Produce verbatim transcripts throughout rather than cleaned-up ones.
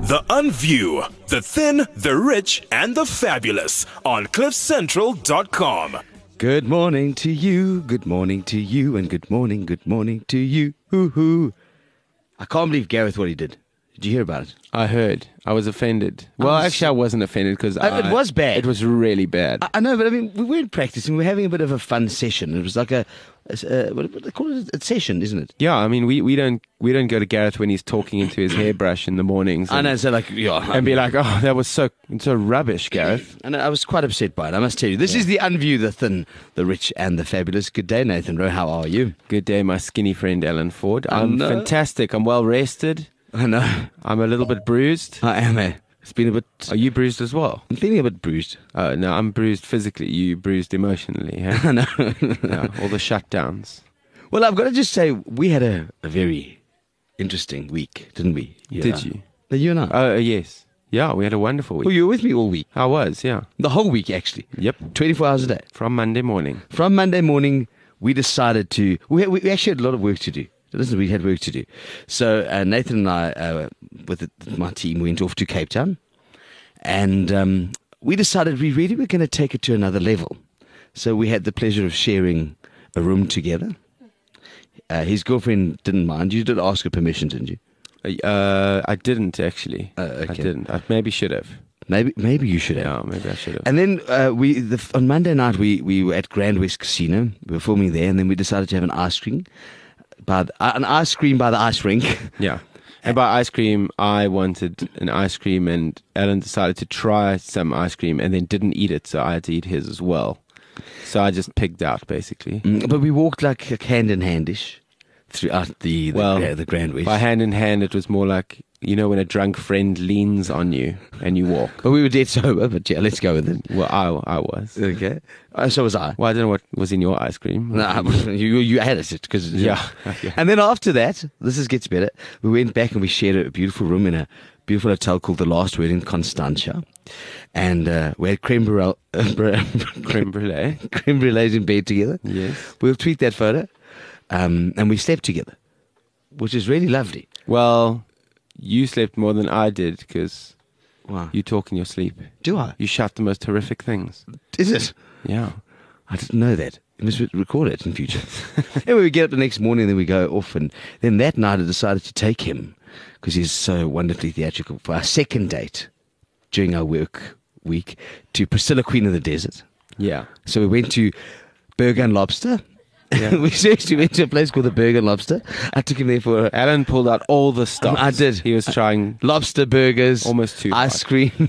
The Unview, the thin, the rich, and the fabulous on cliff central dot com. Good morning to you, good morning to you, and good morning, good morning to you. Hoo-hoo. I can't believe Gareth what he did. Did you hear about it? I heard. I was offended. Well, I was- actually, I wasn't offended because Uh, it was bad. It was really bad. I, I know, but I mean, we weren't practicing. We were having a bit of a fun session. It was like a, a, a what do they call it? A session, isn't it? yeah, I mean, we, we don't we don't go to Gareth when he's talking into his hairbrush in the mornings. I And, know, so like, yeah. and be like, oh, that was so so rubbish, Gareth. And I was quite upset by it, I must tell you. This is the Unview, the thin, the rich, and the fabulous. Good day, Nathan Rowe. How are you? Good day, my skinny friend Alan Ford. I I'm know. fantastic. I'm well rested. I know. I'm a little bit bruised. I am, eh? It's been a bit... Are you bruised as well? I'm feeling a bit bruised. Oh, no, I'm bruised physically. You bruised emotionally. Huh? I know. Yeah, all the shutdowns. Well, I've got to just say, we had a, a very interesting week, didn't we? Did you? No, you and I. Oh, uh, yes. Yeah, we had a wonderful week. Well, you were with me all week. I was, yeah. The whole week, actually. Yep. twenty-four hours a day. From Monday morning. From Monday morning, we decided to... We, we actually had a lot of work to do. Listen, we had work to do. So uh, Nathan and I, uh, with the, my team, went off to Cape Town. And um, we decided we really were going to take it to another level. So we had the pleasure of sharing a room together. Uh, his girlfriend didn't mind. You did ask her permission, didn't you? Uh, I didn't actually. Oh, okay. I didn't. I maybe should have. Maybe maybe you should have. Yeah, maybe I should have. And then uh, we the, on Monday night, we, we were at Grand West Casino. We were filming there. And then we decided to have an ice cream. By the, uh, an ice cream by the ice rink. Yeah. And by ice cream, I wanted an ice cream, and Alan decided to try some ice cream and then didn't eat it, so I had to eat his as well. So I just pigged out, basically. Mm, but we walked like, like hand in handish throughout the the, Well, uh, the Grand West. By hand in hand, it was more like, you know, when a drunk friend leans on you and you walk. But we were dead sober. But yeah, let's go with it. Well, I, I was. Okay. Uh, so was I. Well, I don't know what was in your ice cream. No, you you had it because Yeah. Okay. And then after that, this is gets better. We went back and we shared a beautiful room in a beautiful hotel called The Last Word in Constantia, and uh, we had creme brulee, Creme brulee. creme brulees in bed together. Yes. We'll tweet that photo, um, and we slept together, which is really lovely. Well, you slept more than I did because Wow. you talk in your sleep. Do I? You shout the most horrific things. Is it? Yeah. I didn't know that. You must record it in future. Anyway, we get up the next morning and then we go off. And then that night I decided to take him, because he's so wonderfully theatrical, for our second date during our work week to Priscilla, Queen of the Desert. Yeah. So we went to Burger and Lobster. Yeah. We seriously went to a place called the Burger and Lobster. I took him there for Alan pulled out all the stops. I did. He was trying lobster burgers, almost too ice hard. cream.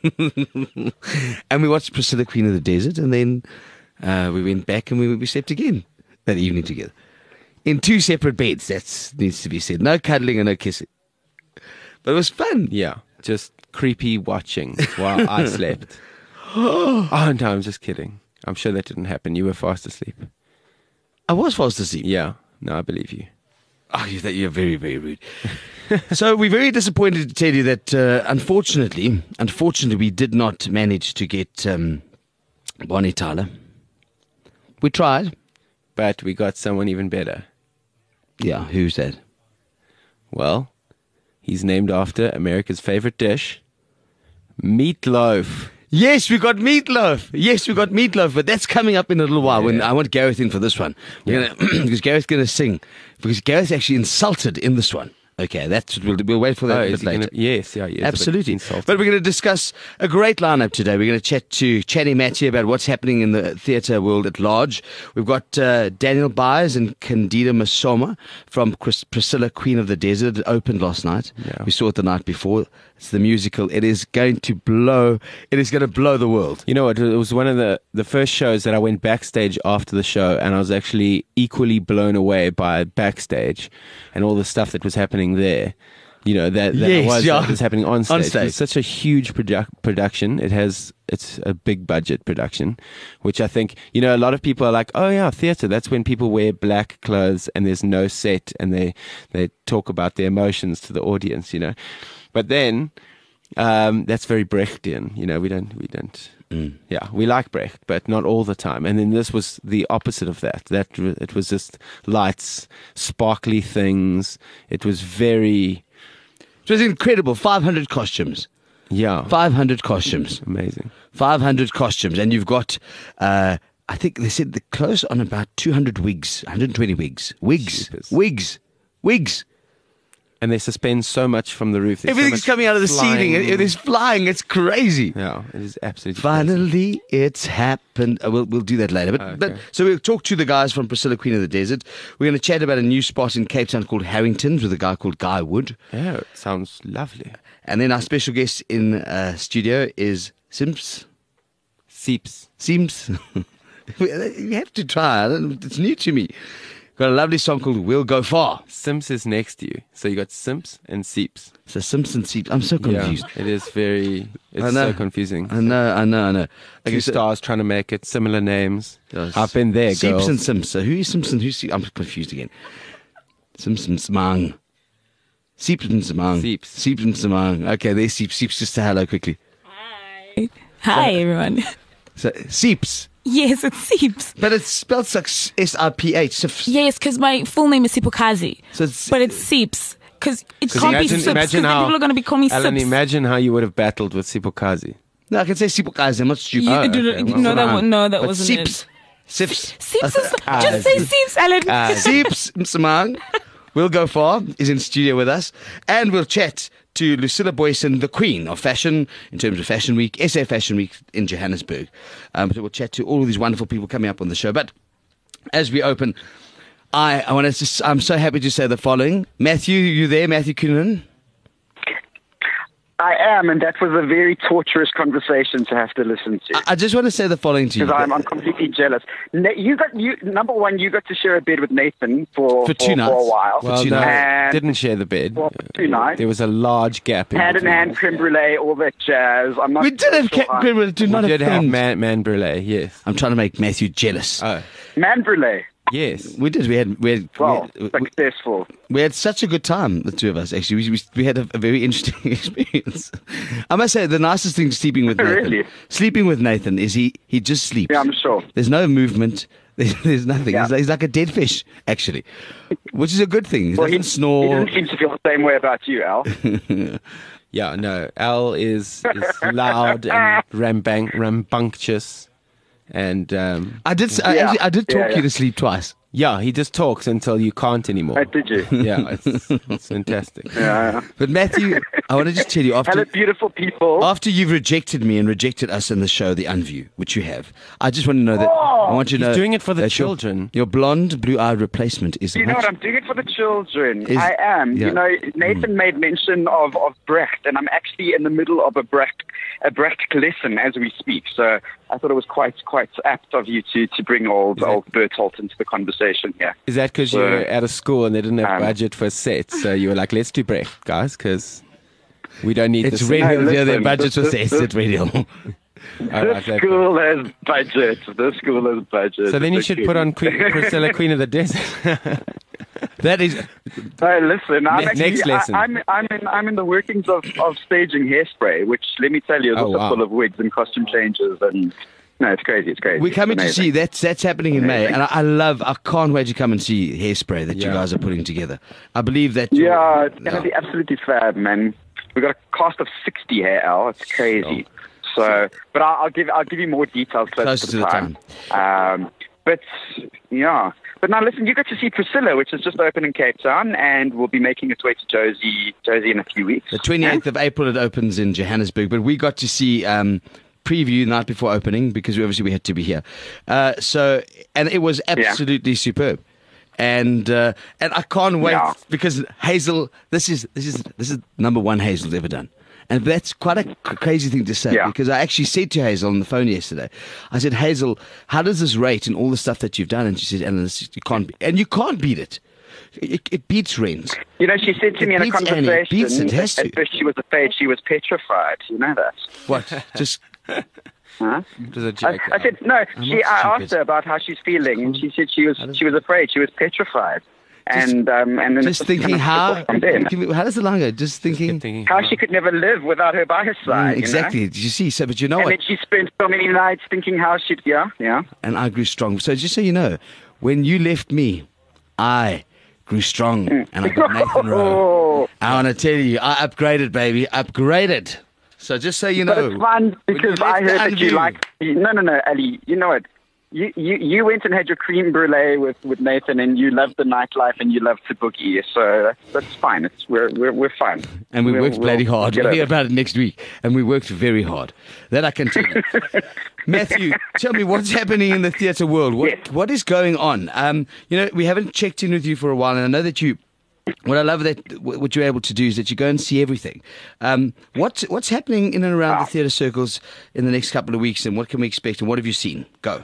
And we watched Priscilla, Queen of the Desert, and then uh, we went back and we, we slept again that evening together. In two separate beds, that needs to be said. No cuddling and no kissing. But it was fun. Yeah. Just creepy watching while I slept. Oh, no, I'm just kidding. I'm sure that didn't happen. You were fast asleep. I was fast asleep. Yeah. No, I believe you. Oh, you- that- you're very, very rude. So we're very disappointed to tell you that, uh, unfortunately, unfortunately, we did not manage to get um, Bonnie Tyler. We tried. But we got someone even better. Yeah, who's that? Well, he's named after America's favorite dish, meatloaf. Yes, we got Meatloaf. Yes, we got Meatloaf, but that's coming up in a little while. When I want Gareth in for this one, we're Yeah. gonna because Gareth's going to sing, because Gareth's actually insulted in this one. Okay, that's we'll, we'll wait for that Oh, a is bit he later. gonna, yes, yeah, yes. Absolutely. But we're going to discuss a great lineup today. We're going to chat to Channy Matty about what's happening in the theatre world at large. We've got uh, Daniel Byers and Candida Masoma from Chris, Priscilla, Queen of the Desert. It opened last night. Yeah. We saw it the night before. It's the musical. It is going to blow. It is going to blow the world. You know what? It was one of the, the first shows that I went backstage after the show, and I was actually equally blown away by backstage and all the stuff that was happening there. You know, that, that Yes, was, yeah. that was happening on stage. On stage. It's such a huge produ- production. It has, it's a big budget production, which I think, you know, a lot of people are like, oh yeah, theater, that's when people wear black clothes and there's no set and they, they talk about their emotions to the audience, you know. But then, um, that's very Brechtian, you know, we don't, we don't, Mm. yeah, we like Brecht, but not all the time. And then this was the opposite of that. That it was just lights, sparkly things. It was very It was incredible. five hundred costumes. Yeah. five hundred costumes. Amazing. five hundred costumes. And you've got, uh, I think they said they're close on about two hundred wigs, one hundred twenty wigs. Wigs. Jeepers. Wigs. Wigs. And they suspend so much from the roof. There's so Everything's much coming out of the flying. ceiling. It, it is flying. It's crazy. Yeah, it is absolutely crazy. Finally, it's happened. Uh, we'll we'll do that later. But, Okay. but so we'll talk to the guys from Priscilla, Queen of the Desert. We're going to chat about a new spot in Cape Town called Harrington's with a guy called Guy Wood. Yeah, it sounds lovely. And then our special guest in uh, studio is Simps. Seeps. Seems. You have to try. I don't- It's new to me. Got a lovely song called We'll Go Far. Simps is next to you. So you got Simps and Seeps. So Simpson Seeps. I'm so confused. Yeah, it is very, I it's know. so confusing. I know, I know, I know. Two Okay, so- stars trying to make it similar names. Yes. I've been there, Seeps girls. and Sims. So who is Simpson? Who's Se- I'm confused again. Simpson Smang. Seeps and Smang. Seeps. Seeps and Smang. Okay, there's Seeps. Seeps, just say hello quickly. Hi. Hi, everyone. So Seeps. Yes, it seeps. But it's spelled like S R P H. So, Yes, because my full name is Sipokazi. so it's, But it seeps. Because it 'Cause can't be imagine, sips. Because imagine then how, people are going to be calling me Alan, sips. imagine how you would have battled with Sipokazi. no, I can say Sipokazi. I'm not stupid. You, Oh, do- okay, well, no, that, wa- no, that But wasn't Seeps. it. Sips. Seeps is, just say seeps, Alan. Seeps Msamang will go far, is in studio with us, and we'll chat to Lucilla Boyson, the queen of fashion in terms of Fashion Week, S A Fashion Week in Johannesburg. Um, so we'll chat to all of these wonderful people coming up on the show. But as we open, I, I want to just, I'm so happy to say the following. Matthew, you there, Matthew Coonan? I am, and that was a very torturous conversation to have to listen to. I, I just want to say the following to you. Because I'm, I'm completely jealous. Na- You got you number one. You got to share a bed with Nathan for For two for, nights. for a while. Well, two no, nights. didn't share the bed. For two nights. There was a large gap in Hand in between. hand, creme brulee, all that jazz. I'm not. we did have sure Cat how- Criminal, do We not did have offend. man, man brulee, yes. I'm trying to make Matthew jealous. Oh, man brulee. yes. we did. We had we had, Well, we, had, we, successful. we had such a good time, the two of us. Actually, we we, we had a, a very interesting experience. I must say, the nicest thing sleeping with Nathan, Really? sleeping with Nathan, is he he just sleeps. Yeah, I'm sure. There's no movement. There's, there's nothing. Yeah. He's, like, he's like a dead fish, actually, which is a good thing. He Well, doesn't he, he snore. didn't seem to feel the same way about you, Al. Yeah, no. Al is, is loud and rambang, rambunctious. And um, I did. s- I, Yeah. actually, I did talk Yeah, you yeah. to sleep twice. yeah, he just talks until you can't anymore. Oh, did you? Yeah, it's, it's fantastic. Yeah. But Matthew, I want to just tell you Hello, after beautiful people. after you've rejected me and rejected us in the show, The Unview, which you have, I just want to know that I want you to He's know doing it for the that your- children. Your, blonde, blue-eyed replacement is. You know much- what? I'm doing it for the children. Is- I am. yeah. You know, Nathan made mention of, of Brecht, and I'm actually in the middle of a Brecht a Brecht lesson as we speak. So I thought it was quite quite apt of you to to bring old that- old Bertolt into the conversation here. Is that because So, you're at a school and they didn't have um, budget for sets? So you were like, let's do Brecht, guys, because we don't need It's this. Radio No, Hill. Yeah, their listen, budgets this- were this- set at Radio Hill. All right, This that- school has budget. This school has budget. So then you It's should okay. put on Queen, Priscilla, Queen of the Desert. That is. No, listen, I'm Ne- actually, next lesson. I, I'm, I'm, in, I'm in the workings of, of staging Hairspray, which, let me tell you, is Oh, also wow. full of wigs and costume changes. And no, it's crazy. It's crazy. We're coming It's to amazing. see that's that's happening in May, Amazing. and I, I love. I can't wait to come and see Hairspray that you Yeah. guys are putting together. I believe that. you're- Yeah, it's going yeah. to be absolutely fab, man. We've got a cast of sixty here, Al. It's crazy. So, but I'll, I'll give I'll give you more details closer, Closer to the time. Um, but yeah, but now listen, you got to see Priscilla, which has just opened in Cape Town, and will be making its way to Josie Josie in a few weeks. The twenty-eighth of April it opens in Johannesburg, but we got to see um, preview the night before opening because we obviously we had to be here. Uh, so and it was absolutely superb. And uh, and I can't wait Yeah. because Hazel, this is this is this is number one Hazel's ever done. And that's quite a c- crazy thing to say Yeah. because I actually said to Hazel on the phone yesterday, I said, Hazel, how does this rate in all the stuff that you've done? And she said, Alan, this- you can't, be-. and you can't beat it. It, it beats Rent. You know, she said to It me in a beats Annie. It conversation beats it, has at to. first she was afraid, she was petrified. You know that? What? Just Huh? It was a I, joke. I said no. She. not I stupid. asked her about how she's feeling, and she said she was she was afraid. She was petrified, and um, and then just it thinking kind of how took off from there. give me- how does the line go? Just thinking Thinking, How she could never live without her by her side. Mm, exactly. Did you see? So, but you know You know? what? And then she spent so many nights thinking how she'd. Yeah, yeah. And I grew strong. So just so you know, when you left me, I grew strong, and I got Nathan Rowe. I want to tell you, I upgraded, baby, upgraded. So just so you know, But it's fun because I heard that you like. No, no, no, Ali. You know what? You, you you went and had your cream brulee with, with Nathan, and you loved the nightlife and you loved to boogie. So that's, that's fine. It's we're we're we're fine. And we we'll, worked bloody we'll hard. We'll hear about it next week. And we worked very hard. That I can tell you. Matthew, tell me what's happening in the theatre world. What Yes. what is going on? Um, you know, we haven't checked in with you for a while, and I know that you. What I love that what you're able to do is that you go and see everything. Um, what's what's happening in and around the theatre circles in the next couple of weeks, and what can we expect? And what have you seen? Go.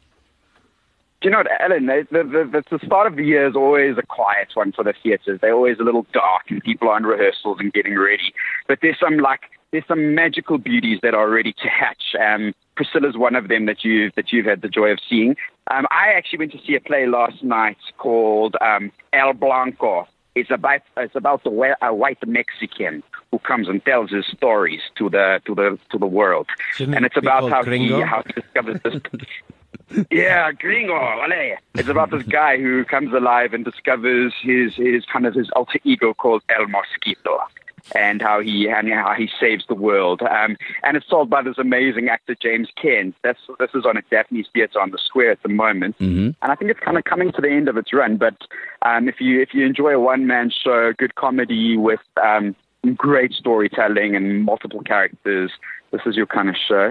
Do you know what, Alan? The, the, the, the start of the year is always a quiet one for the theatres. They're always a little dark, and people are in rehearsals and getting ready. But there's some like there's some magical beauties that are ready to hatch. Um, Priscilla's one of them that you that you've had the joy of seeing. Um, I actually went to see a play last night called um, El Blanco. It's about it's about the wa- a white Mexican who comes and tells his stories to the to the to the world, Shouldn't and it's it be about called how Gringo? he how he discovers this. Yeah, Gringo. Vale. It's about this guy who comes alive and discovers his his kind of his alter ego called El Mosquito, and how he and how he saves the world. Um, and it's told by this amazing actor James Kent. That's this is on at Daphne's Theatre on the Square at the moment, Mm-hmm. and I think it's kind of coming to the end of its run. But um, if you if you enjoy a one man show, good comedy with um, great storytelling and multiple characters, this is your kind of show.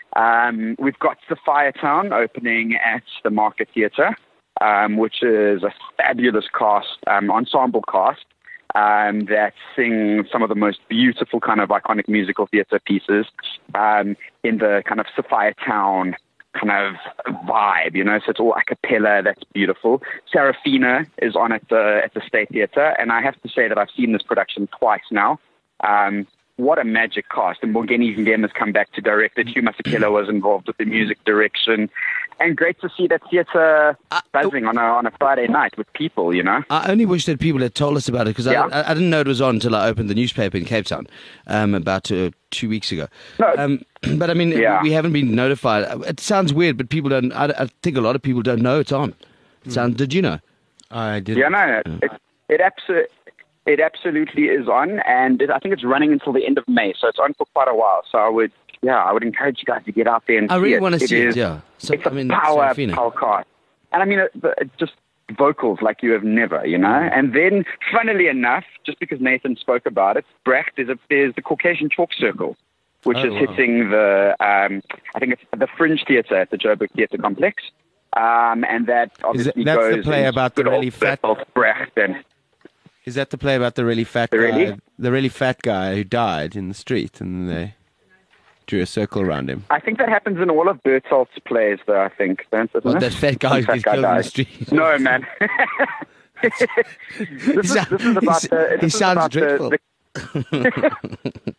Um, we've got Sophia Town opening at the Market Theatre, um, which is a fabulous cast, um, ensemble cast, um, that sing some of the most beautiful kind of iconic musical theatre pieces um, in the kind of Sophia Town kind of vibe, you know, so it's all a cappella, that's beautiful. Serafina is on at the, at the State Theatre, and I have to say that I've seen this production twice now. Um, What a magic cast. And Morgeni Ngem has come back to direct it. Hugh Masekela was involved with the music direction. And great to see that theatre buzzing on a, on a Friday night with people, you know. I only wish that people had told us about it because Yeah. I, I didn't know it was on until I opened the newspaper in Cape Town um, about uh, two weeks ago. No. Um, but I mean, Yeah. we haven't been notified. It sounds weird, but people don't. I, I think a lot of people don't know it's on. It sounds, did you know? I did. Yeah, no, no. It, it, abso- it absolutely is on. And it, I think it's running until the end of May. So it's on for quite a while. So I would, yeah, I would encourage you guys to get out there and I see really it. want to It see it, is- yeah. So, It's I a mean, power, Serafina. power cast. And I mean, it, it just vocals like you have never, you know. And then, funnily enough, just because Nathan spoke about it, Brecht is a, there's the Caucasian Chalk Circle, which Oh, is wow. hitting the, um, I think it's the Fringe Theatre at the Joburg Theatre Complex. Um, and that obviously that's the goes play in about the good old really fat- Bertolt Brecht and Is that the play about the really fat The guy? really? The really fat guy who died in the street, and they drew a circle around him. I think that happens in all of Bertolt's plays, though, I think. Don't, doesn't What, it? that fat guy who Fat gets guy killed in the dies. street? No, man. this, is, sound- this is about he the... he This is sounds about the- dreadful. the-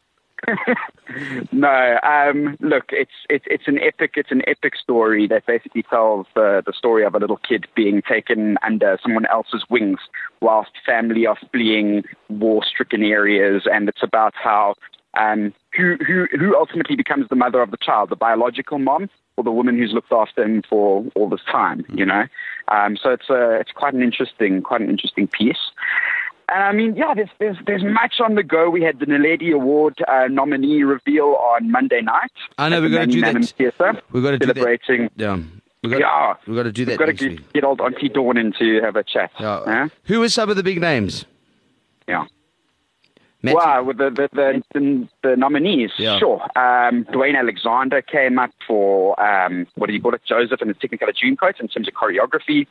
no, um, look, it's it's it's an epic it's an epic story that basically tells uh, the story of a little kid being taken under someone else's wings whilst family are fleeing war-stricken areas, and it's about how um, who who who ultimately becomes the mother of the child, the biological mom or the woman who's looked after him for all this time, you know. Um, so it's a it's quite an interesting quite an interesting piece. And I mean, yeah, there's there's there's much on the go. We had the Naledi Award uh, nominee reveal on Monday night. I know, at we've the got to do Magnanimous that. Theatre, We've got to do that. celebrating. Yeah, we got. Yeah, we got to do that We've got to next get, week. get old Auntie Dawn in to have a chat. Yeah. Huh? Who are some of the big names? Yeah. Matthew? Wow, with the the, the, the, the nominees, Yeah. sure. Um, Dwayne Alexander came up for, um, what do you call it, Joseph and the Technicolor Dreamcoat in terms of choreography.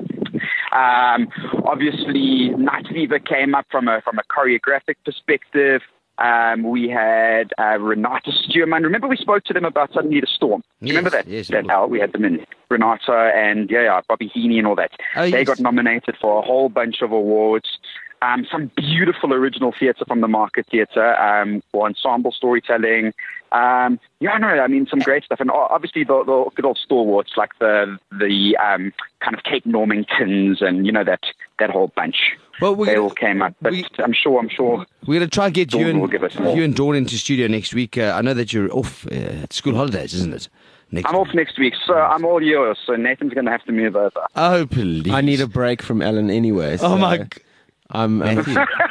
Um, obviously, Night Fever came up from a from a choreographic perspective. Um, we had uh, Renata Stuurman. Remember we spoke to them about Suddenly the Storm? Do you Yes, remember that? yes, of that course. Al? We had them in. Renata and yeah, yeah, Bobby Heaney and all that. Oh, they yes. got nominated for a whole bunch of awards. Um, some beautiful original theatre from the Market Theatre um, for ensemble storytelling. Um, yeah, no, I mean, some great stuff. And o- obviously the, the good old stalwarts like the the um, kind of Kate Normingtons and, you know, that, that whole bunch. Well, we're they gonna- all came up. But we- I'm sure, I'm sure. We're going to try and get Dawn you will and, give us more. you and Dawn into studio next week. Uh, I know that you're off uh, at school holidays, isn't it? next I'm week. off next week, so I'm all yours. So Nathan's going to have to move over. Oh, please. I need a break from Alan anyway. So Oh, my... g- I'm uh,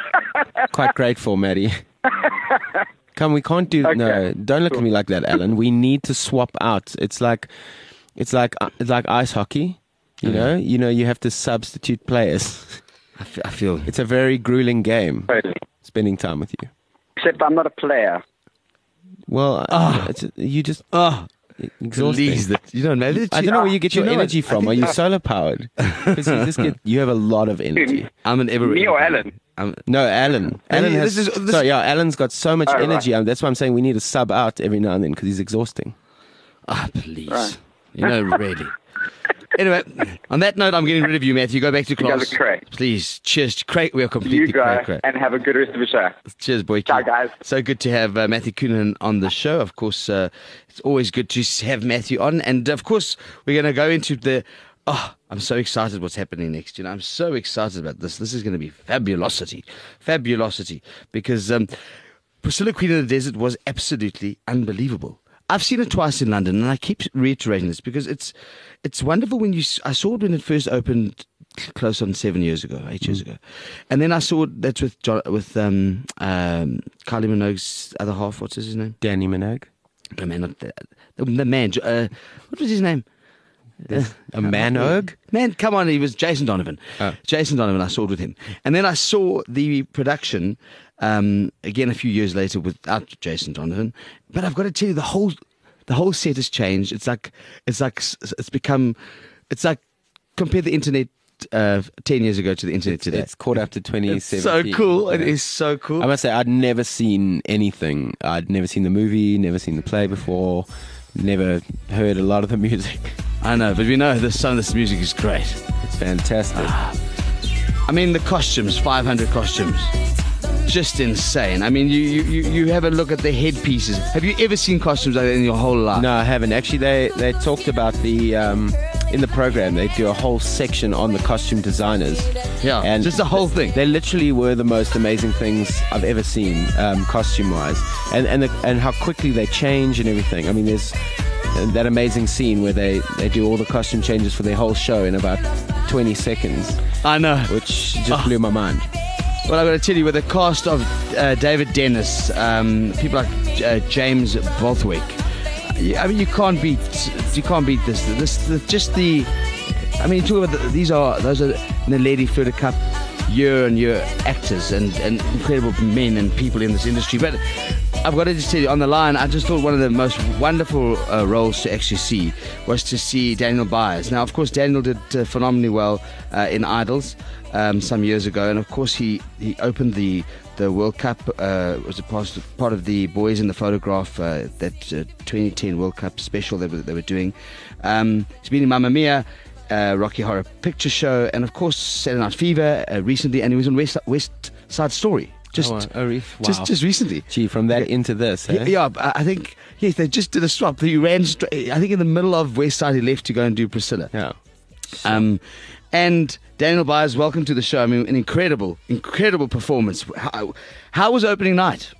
quite grateful, Maddie. Come, we can't do Okay. no. Don't look at me like that, Alan. We need to swap out. It's like, it's like, uh, it's like ice hockey. You know, you know, you have to substitute players. I fe- I feel... It's a very grueling game. Totally. Spending time with you. Except I'm not a player. Well, Ah. uh, it's, you just Oh, exhausting. please. That, you know, maybe I don't know where you get Do you your know what? energy I from. think- Are you solar powered? Because you just get, you have a lot of energy. I'm an ever... Me or Alan? I'm, No, Alan. Alan Hey, has. this is- this- so yeah, Alan's got so much Oh, right. energy. Um, that's why I'm saying we need to sub out every now and then because he's exhausting. Ah, please. Right. You know, really. Anyway, on that note, I'm getting rid of you, Matthew. Go back to You guys class. are great. Please. Cheers. Craig, we are completely You go cray, cray. and have a good rest of the show. Cheers, boy. Ciao, guys. So good to have uh, Matthew Coonan on the show. Of course, uh, it's always good to s- have Matthew on. And of course, we're going to go into the... Oh, I'm so excited what's happening next. You know, I'm so excited about this. This is going to be fabulosity. Fabulosity. Because um, Priscilla, Queen of the Desert was absolutely unbelievable. I've seen it twice in London, and I keep reiterating this because it's it's wonderful when you... s- I saw it when it first opened close on seven years ago, eight years ago. And then I saw it, that's with John, with um, um, Kylie Minogue's other half. What's his name? Danny Minogue. The man, not the, the, the man. Uh, what was his name? A Manogue? Man, come on, he was Jason Donovan. Oh. Jason Donovan, I saw it with him. And then I saw the production um, again a few years later without Jason Donovan. But I've got to tell you, the whole the whole set has changed. It's like it's like s- it's become it's like compare the internet uh, ten years ago to the internet today. It's caught up to twenty It's so seventeen. cool. It Yeah. is so cool. I must say, I'd never seen anything. I'd never seen the movie, never seen the play before, never heard a lot of the music. I know, but we know this some of this music is great. It's fantastic. I mean, the costumes, five hundred costumes. Just insane. I mean, you, you, you you have a look at the headpieces. Have you ever seen costumes like that in your whole life? No, I haven't. Actually, they, they talked about the, um, in the program, they do a whole section on the costume designers. Yeah, And just the whole thing. They literally were the most amazing things I've ever seen, um, costume-wise. And and, the, and how quickly they change and everything. I mean, there's that amazing scene where they, they do all the costume changes for their whole show in about twenty seconds, I know. which just Oh. blew my mind. Well, I've got to tell you, with the cast of uh, David Dennis, um, people like uh, James Bothwick, uh, I mean, you can't beat you can't beat this. This, this just the. I mean, you talk about the, these are those are the Lady Flutter Cup year and year actors and, and incredible men and people in this industry. But I've got to just tell you, on the line, I just thought one of the most wonderful uh, roles to actually see was to see Daniel Byers. Now, of course, Daniel did uh, phenomenally well uh, in Idols um, some years ago, and of course, he, he opened the the World Cup. Uh, was a part, part of the Boys in the Photograph, uh, that uh, twenty ten World Cup special that they were doing. Um, he's been in Mamma Mia. Uh, Rocky Horror Picture Show, and of course Saturday Night Fever uh, recently, and he was on West, West Side Story just Oh, oh, re- just wow. just recently. Gee, from that Okay. into this, He- eh? yeah, I I think yes, they just did a swap. He ran straight. I think in the middle of West Side, he left to go and do Priscilla. Yeah. Um, and Daniel Byers, welcome to the show. I mean, an incredible, incredible performance. How, how was opening night?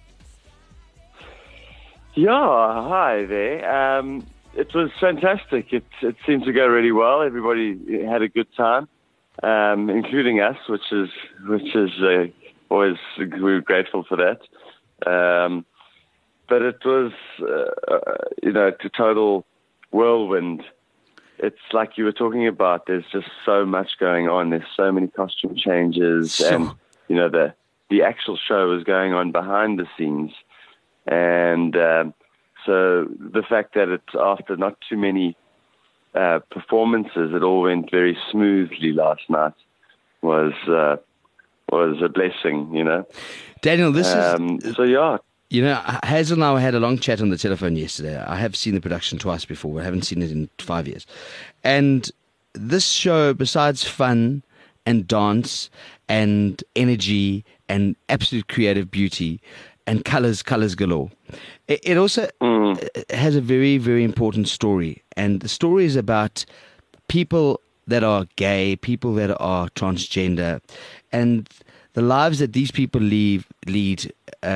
Yeah, hi there. Um, it was fantastic. It it seemed to go really well. Everybody had a good time, um, including us, which is which is uh, always we were grateful for that. Um, but it was uh, uh, you know a total whirlwind. It's like you were talking about. There's just so much going on. There's so many costume changes, So- and you know the the actual show is going on behind the scenes. And um, so the fact that it's after not too many uh, performances, it all went very smoothly last night was uh, was a blessing, you know. Daniel, this Um, is so yeah, you know Hazel and I had a long chat on the telephone yesterday. I have seen the production twice before. I haven't seen it in five years, and this show, besides fun and dance and energy and absolute creative beauty and colors, colors galore. It, it also Mm. has a very, very important story. And the story is about people that are gay, people that are transgender, and the lives that these people leave, lead uh,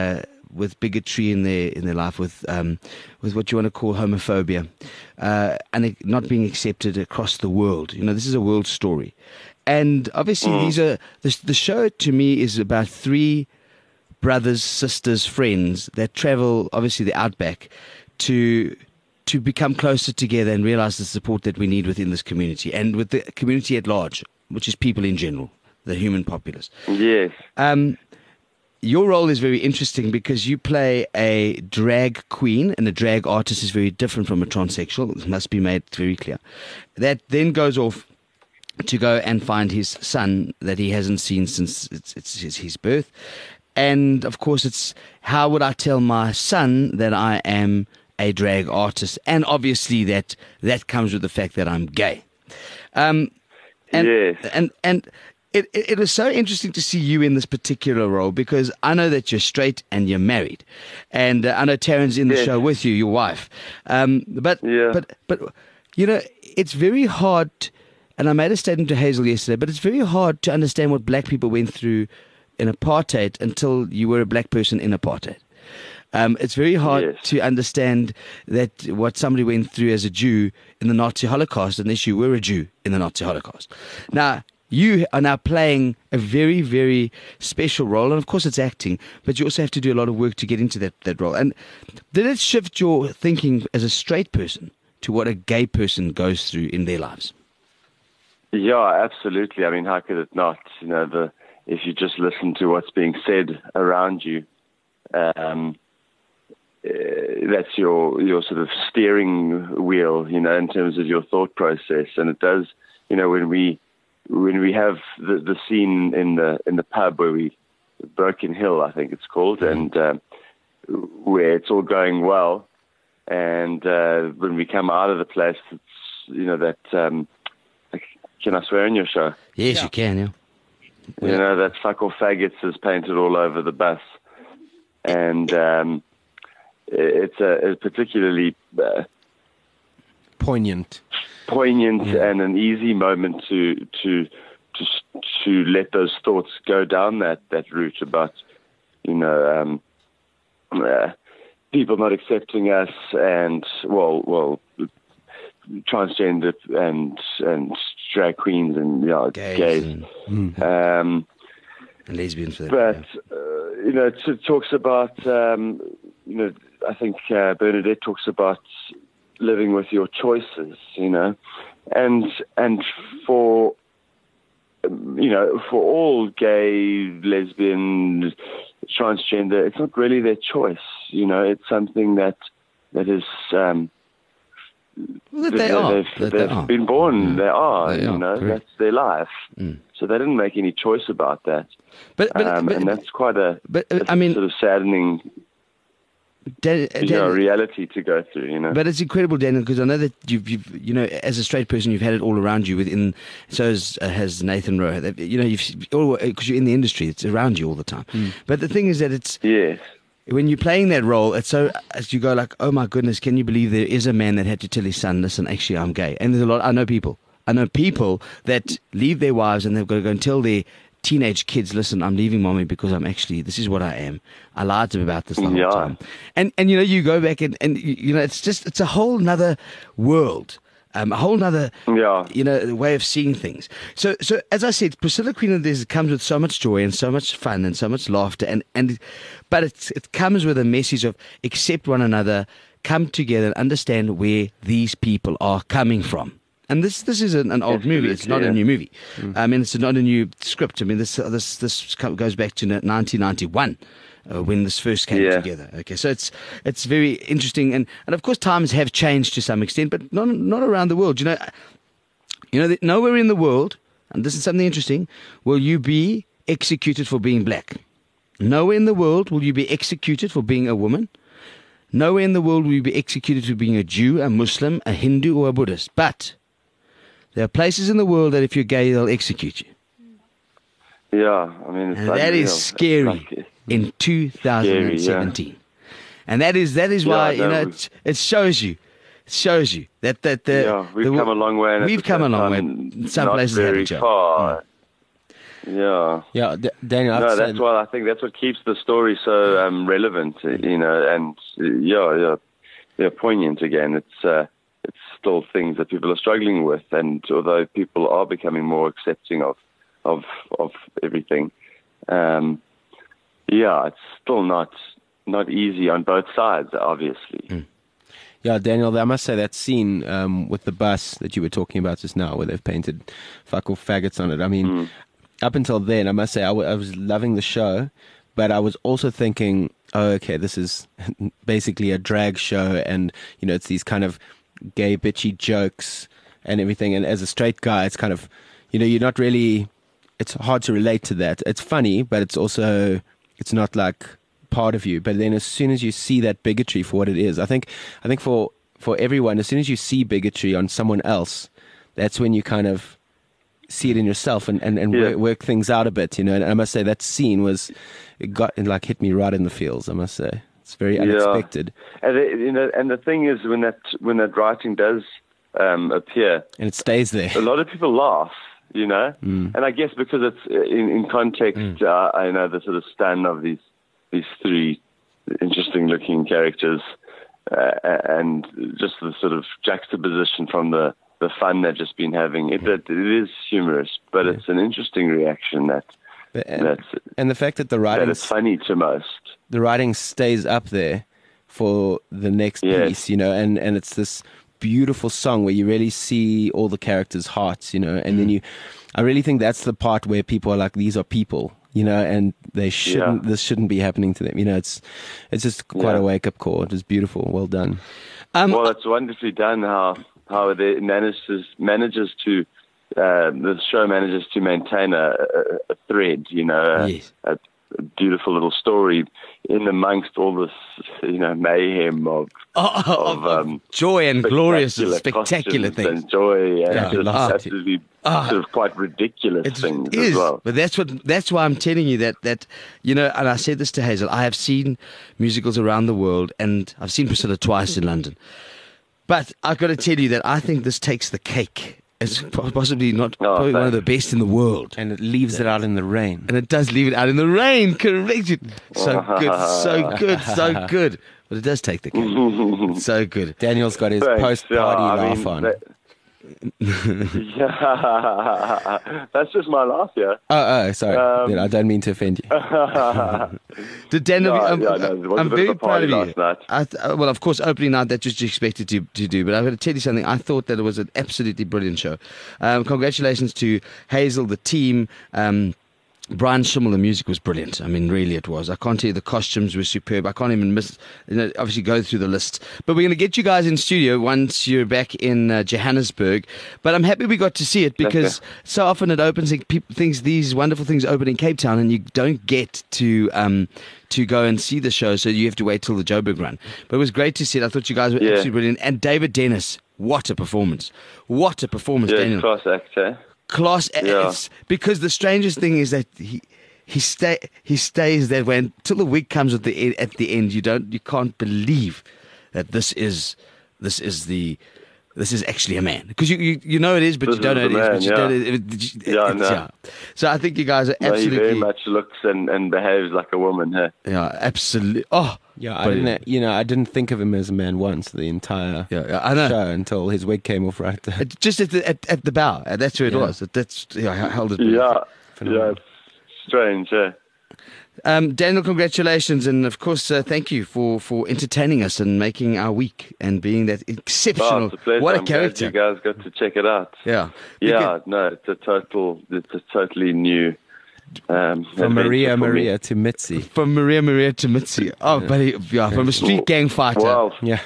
with bigotry in their in their life, with um, with what you want to call homophobia, uh, and it not being accepted across the world. You know, this is a world story, and obviously Mm. these are the the show to me is about three brothers, sisters, friends that travel obviously the outback to to become closer together and realize the support that we need within this community and with the community at large, which is people in general, the human populace. Yes. Um, your role is very interesting because you play a drag queen, and a drag artist is very different from a transsexual. It must be made very clear. That then goes off to go and find his son that he hasn't seen since it's, it's his, his birth. And of course, it's how would I tell my son that I am a drag artist? And obviously, that that comes with the fact that I'm gay. Um, and, Yes. and and it, it it was so interesting to see you in this particular role because I know that you're straight and you're married, and uh, I know Taryn's in the Yes. show with you, your wife. Um, but Yeah. but but you know, it's very hard. And I made a statement to Hazel yesterday, but it's very hard to understand what black people went through in apartheid until you were a black person in apartheid. Um, it's very hard Yes. to understand that what somebody went through as a Jew in the Nazi Holocaust unless you were a Jew in the Nazi Holocaust. Now, you are now playing a very, very special role, and of course it's acting, but you also have to do a lot of work to get into that, that role. And did it shift your thinking as a straight person to what a gay person goes through in their lives? Yeah, absolutely. I mean, how could it not? You know, the if you just listen to what's being said around you, um, uh, that's your your sort of steering wheel. You know, in terms of your thought process, and it does. You know, when we when we have the, the scene in the in the pub where we Broken Hill, I think it's called, and uh, where it's all going well, and uh, when we come out of the place, it's you know that. Um, Can I swear on your show? Yes, you can, yeah. You know, that fuck off faggots is painted all over the bus. And um, it's a, a particularly uh, Poignant. poignant Yeah. and an easy moment to to to to let those thoughts go down that, that route about, you know, um, uh, people not accepting us and, well, well, transgender and and drag queens and yeah, Gays gays. and- Um, And lesbians for that. but yeah. uh, you know, it, it talks about um, you know, I think uh, Bernadette talks about living with your choices. You know, and and for um, you know, for all gay, lesbian, transgender, it's not really their choice. You know, it's something that that is. Um, Well, that they are. They've, That they've they are. been born. They are. They you are, know, correct. that's their life. Mm. So they didn't make any choice about that. But, but, um, but, and that's quite a, but, uh, a I mean, sort of saddening Dan, you know, Dan, reality to go through. You know. but it's incredible, Daniel, because I know that you've, you've, you know, as a straight person, you've had it all around you. Within, so has, uh, has Nathan Rowe. That- You know, you've because you're in the industry, it's around you all the time. But the thing is that it's yes. when you're playing that role, it's so as you go like, oh my goodness, can you believe there is a man that had to tell his son, listen, actually, I'm gay. And there's a lot. I know people. I know people that leave their wives and they've got to go and tell their teenage kids, listen, I'm leaving mommy because I'm actually, this is what I am. I lied to them about this the whole Yeah. time. And, and, you know, you go back and, and, you you know, it's just, it's a whole nother world. Um, a whole nother, Yeah. you know, way of seeing things. So, so as I said, Priscilla Queen of this comes with so much joy and so much fun and so much laughter, and and, but it's, it comes with a message of accept one another, come together, and understand where these people are coming from. And this this is an, an old movie. It's not a Absolutely, new movie. I mean, it's not a new script. I mean, this this this goes back to nineteen ninety-one. Uh, when this first came Yeah. together. Okay, so it's it's very interesting, and, and of course times have changed to some extent, but not not around the world. You know, you know that nowhere in the world, and this is something interesting, will you be executed for being black. Nowhere in the world will you be executed for being a woman. Nowhere in the world will you be executed for being a Jew, a Muslim, a Hindu, or a Buddhist. But there are places in the world that if you're gay, they'll execute you. Yeah. I mean, it's And that is unreal. It's scary like- in two thousand seventeen. And that is that is why, Yeah, you no, know, we- it, it shows you. It shows you that, that the. Yeah, we've the, come a long way. And at We've the come a same long way. time, Some not places very haven't, Joe. far. Yeah. Yeah, D- Daniel. I've No, said- that's why I think that's what keeps the story so um, relevant, you know, and uh, yeah, yeah, yeah, poignant again. It's uh, it's still things that people are struggling with, and although people are becoming more accepting of of of everything, um, yeah, it's still not not easy on both sides, obviously. Mm. Yeah, Daniel, I must say that scene um, with the bus that you were talking about just now, where they've painted fuck off faggots on it. I mean, mm. up until then, I must say I, w- I was loving the show, but I was also thinking, oh, okay, this is basically a drag show, and you know, it's these kind of gay bitchy jokes and everything. And as a straight guy, it's kind of, you know, you're not really. It's hard to relate to that. It's funny, but it's also, it's not like part of you. But then as soon as you see that bigotry for what it is, I think I think for for everyone, as soon as you see bigotry on someone else, that's when you kind of see it in yourself and, and, and yeah. work, work things out a bit, you know. And I must say that scene was, it got, it like hit me right in the feels, I must say. It's very unexpected. Yeah. And it, you know, and the thing is, when that when that writing does um, appear, and it stays there, a lot of people laugh. You know, mm. and I guess because it's in, in context, mm. uh, I know the sort of stun of these these three interesting-looking characters, uh, and just the sort of juxtaposition from the, the fun they've just been having. It, it, it is humorous, but yeah. it's an interesting reaction that and, that's and the fact that the writing that it's funny to most. The writing stays up there for the next yes. piece, you know, and, and it's this beautiful song where you really see all the characters' hearts, you know, and mm. then you, I really think that's the part where people are like, these are people, you know, and they shouldn't, yeah. this shouldn't be happening to them, you know. It's, it's just quite yeah. a wake up call. It was beautiful, well done. Um, well, it's wonderfully done how how it manages manages to uh, the show manages to maintain a, a, a thread, you know, a, yes. a, a beautiful little story in amongst all this, you know, mayhem of, oh, of, of um, joy and glorious and spectacular things. And joy and yeah, just absolutely oh, sort of quite ridiculous it things is, as well. But that's what that's why I'm telling you that that you know, and I said this to Hazel. I have seen musicals around the world, and I've seen Priscilla twice in London. But I've got to tell you that I think this takes the cake. It's possibly not oh, probably one of the best in the world. And it leaves yeah. it out in the rain. And it does leave it out in the rain, correct. So good, so good, so good. But it does take the cake. So good. Daniel's got his Thanks. post-party yeah, laugh mean, on. That, yeah, that's just my laugh, yeah. Oh, oh sorry. Um, I don't mean to offend you. Did Daniel, no, I'm, yeah, no, I'm very proud of you. Night. I th- well, of course, opening night, that's what you expected to, to do. But I've got to tell you something. I thought that it was an absolutely brilliant show. Um, congratulations to Hazel, the team. Um, Brian Schimmel, the music was brilliant. I mean, really it was. I can't tell you, the costumes were superb. I can't even miss, you know, obviously go through the list. But we're going to get you guys in studio once you're back in uh, Johannesburg. But I'm happy we got to see it because okay. so often it opens, people things, these wonderful things open in Cape Town and you don't get to um, to go and see the show. So you have to wait till the Joburg run. But it was great to see it. I thought you guys were yeah. absolutely brilliant. And David Dennis, what a performance. What a performance, yeah, Daniel. Class actor. Class, yeah. it's because the strangest thing is that he he stay he stays that way until the wig comes at the end, at the end. You don't you can't believe that this is this is the this is actually a man because you, you you know it is, but this you don't know it man, is. But you yeah. don't. It, it, yeah, no. yeah. So I think you guys are no, absolutely. He very much looks and, and behaves like a woman. Huh? Yeah, absolutely. Oh. Yeah, I didn't. You know, I didn't think of him as a man once the entire yeah, yeah, I know. show until his wig came off right there. Just at the at, at the bow. That's where it yeah. was. That's yeah, I held it. Yeah, yeah, it's strange. Yeah. Um, Daniel, congratulations, and of course, uh, thank you for, for entertaining us and making our week and being that exceptional. Oh, it's a pleasure. What a I'm character! Glad you guys got to check it out. Yeah, yeah. No, it's a total. It's a totally new. Um, from Maria Maria me. to Mitzi. From Maria Maria to Mitzi. Oh, yeah. buddy, yeah, from a street gang fighter. Well, yeah.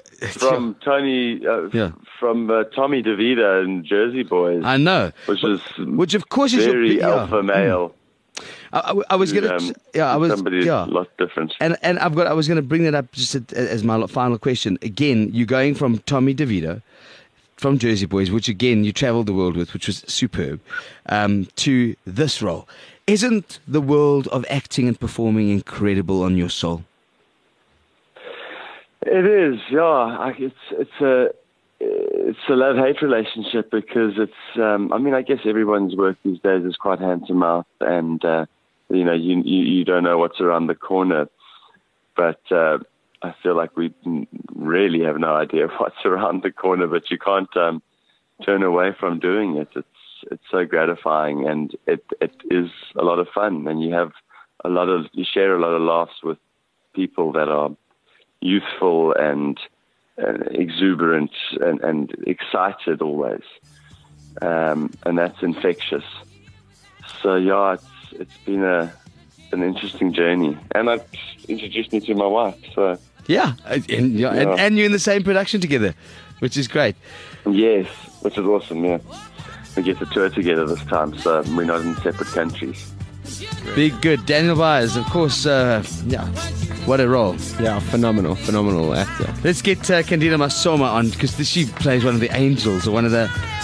From Tony, uh, yeah. from uh, Tommy DeVito and Jersey Boys. I know, which is which of course is very your, alpha yeah. male. I, I, I was to, gonna, um, yeah, I was, somebody yeah, a lot different. And and I've got, I was gonna bring that up just at, as my final question. Again, you're going from Tommy DeVito, from Jersey Boys, which again you travelled the world with, which was superb, um, to this role. Isn't the world of acting and performing incredible on your soul? It is, yeah. It's it's a it's a love-hate relationship because it's, um, I mean, I guess everyone's work these days is quite hand-to-mouth and, uh, you know, you, you, you don't know what's around the corner. But uh, I feel like we really have no idea what's around the corner, but you can't um, turn away from doing it. It's it's so gratifying and it, it is a lot of fun. And you have a lot of, you share a lot of laughs with people that are youthful and uh, exuberant and, and excited always. Um, and that's infectious. So yeah, it's it's been a an interesting journey. And I've introduced me to my wife. So Yeah, and, and, yeah, Yeah. and, and you're in the same production together, which is great. yes, which is awesome, yeah. We get to tour together this time, so we're not in separate countries. Be good. Daniel Byers, of course, uh, yeah, what a role. Yeah, phenomenal, phenomenal actor. Let's get uh, Candida Masoma on, because she plays one of the angels, or one of the...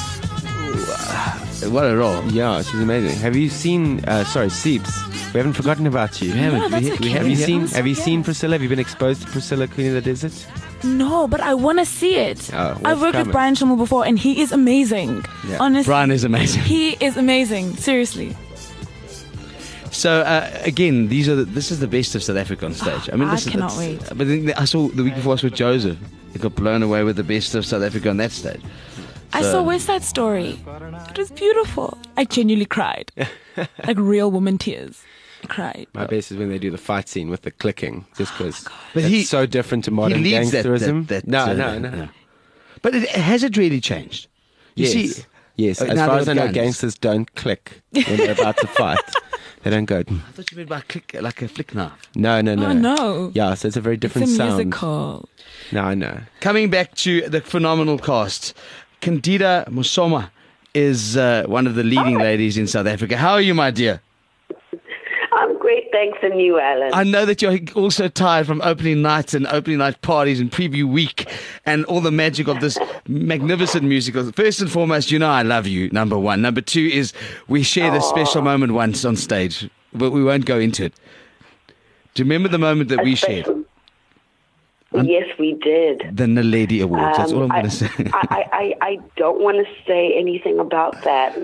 What a role. Yeah, she's amazing. Have you seen? Uh, sorry, Seeps. We haven't forgotten about you. We haven't. No, that's we, we okay. Have you haven't. seen? Have you Yeah. seen Priscilla? Have you been exposed to Priscilla, Queen of the Desert? No, but I want to see it. Oh, well, I've it's worked coming. with Brian Schimmel before, and he is amazing. Yeah. Honestly, Brian is amazing. He is amazing. Seriously. So uh, again, these are the, this is the best of South Africa on stage. I mean, I this is- cannot that's- wait. But then I saw the week before I was with Joseph. He got blown away with the best of South Africa on that stage. I So- saw West Side Story. It was beautiful. I genuinely cried, like real woman tears. I cried. My best is when they do the fight scene with the clicking, just because But it's he- so different to modern he leads that, gangsterism. that, that, no, uh, no, no, yeah. But it, has it really changed? You Yes, see, yes. uh, As now far they've as I know, got guns. gangsters don't click when they're about to fight. They don't go. I thought you meant by click like a flick knife. No, no, no. Oh no. Yeah, so it's a very It's different a sound. musical. No, I know. Coming back to the phenomenal cast, Candida Musoma is uh, one of the leading ladies in South Africa. How are you, my dear? I'm great, thanks, and you, Alan. I know that you're also tired from opening nights and opening night parties and preview week and all the magic of this magnificent musical. First and foremost, you know I love you, number one. Number two is we shared a special moment once on stage, but we won't go into it. Do you remember the moment that we shared? Yes, we did. The Naledi Awards. That's all I'm Um, I, going to say. I, I, I don't want to say anything about that.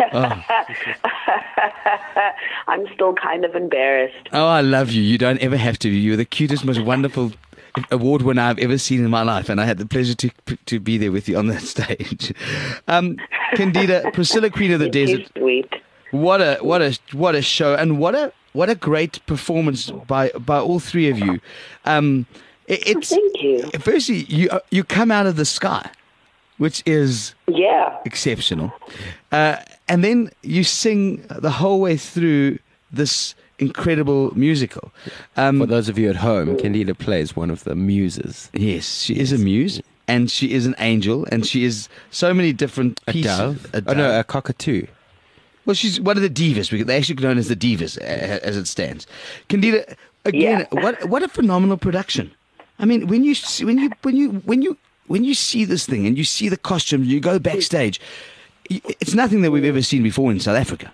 I'm still kind of embarrassed. Oh, I love you. You don't ever have to. You're the cutest, most wonderful award winner I've ever seen in my life, and I had the pleasure to to be there with you on that stage. Um, Candida, Priscilla, Queen of the You're Desert. too sweet. What a what a what a show, and what a what a great performance by by all three of you. Um, it, it's Thank you. firstly you you come out of the sky, which is Yeah. exceptional, uh, and then you sing the whole way through this incredible musical. Um, For those of you at home, Candida plays one of the muses. yes, she is a muse, and she is an angel, and she is so many different A pieces. dove? A Oh, no, dove. a cockatoo. Well, she's one of the divas. They're actually known as the divas, uh, as it stands. Candida, again, Yeah. what what a phenomenal production! I mean, when you see, when you when you when you when you see this thing and you see the costumes, you go backstage. y- It's nothing that we've ever seen before in South Africa.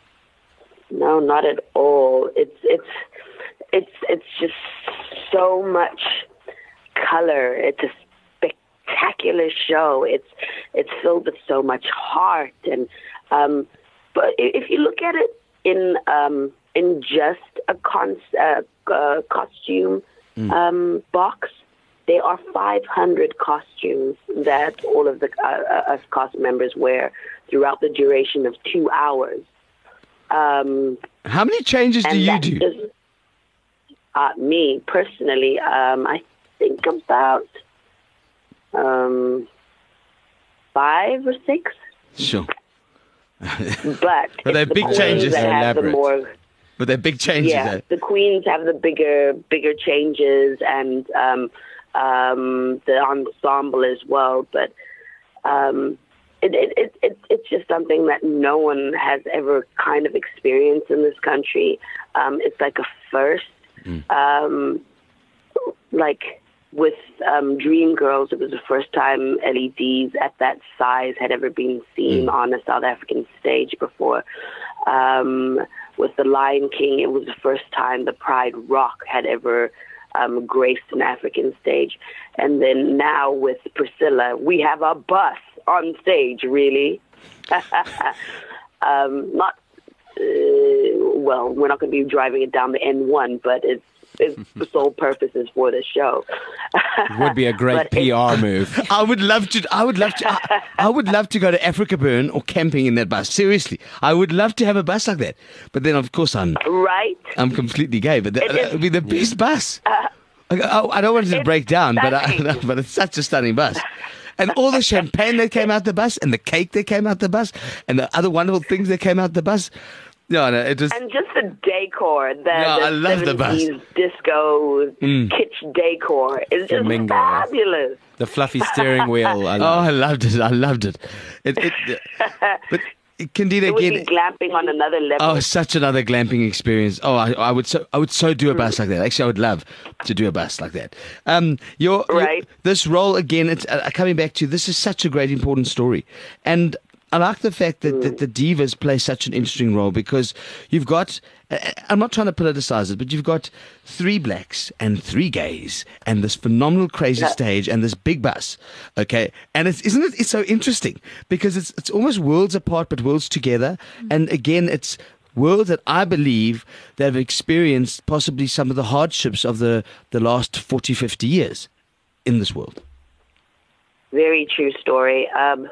No, not at all. It's it's it's it's just so much color. It's a spectacular show. It's it's filled with so much heart, and um, but i- if you look at it in um, in just a con- uh, uh, costume um, box, there are five hundred costumes that all of the uh, uh, us cast members wear throughout the duration of two hours. Um, How many changes do and you that do? just- uh, me personally, um, I think about um, five or six. Sure, But But they're it's the big queens changes. that They're have the elaborate. more. but they're big changes. Yeah, eh? the queens have the bigger, bigger changes, and um, um, the ensemble as well. But um, it, it, it, it, it's just something that no one has ever kind of experienced in this country. Um, it's like a first. Um, like with um, Dreamgirls, it was the first time L E Ds at that size had ever been seen on a South African stage before. Um, with The Lion King, it was the first time the Pride Rock had ever um, graced an African stage. And then now with Priscilla, we have a bus on stage, really. um, not, uh, well, we're not going to be driving it down the N one, but it's It's the sole purposes for the show. It would be a great P R move. I would love to. I would love to. I, I would love to go to Africa Burn or camping in that bus. Seriously, I would love to have a bus like that. But then, of course, I'm right. I'm completely gay. But that, that would be the best bus. Uh, I, I, I don't want it to break down, but I, stunning. but it's such a stunning bus. And all the champagne that came out the bus, and the cake that came out the bus, and the other wonderful things that came out the bus. No, no, it was. And just the decor, the, No, the I love the bus. seventies disco Mm. kitsch decor is just Flamingo. fabulous. The fluffy steering wheel. I Oh, love. I loved it. I loved it. It, it but Candida It would again. be glamping on another level. Oh, such another glamping experience. Oh, I, I would so I would so do a bus like that. Actually, I would love to do a bus like that. Um, your, your Right. this role again. It's uh, coming back to this is such a great important story, and I like the fact that, that the divas play such an interesting role because you've got. uh, I'm not trying to politicize it, but you've got three blacks and three gays and this phenomenal crazy Yeah. stage and this big bus. Okay, and it's isn't it? It's so interesting because it's it's almost worlds apart but worlds together. And again, it's worlds that I believe that have experienced possibly some of the hardships of the the last forty, fifty years in this world. Very true story. Um,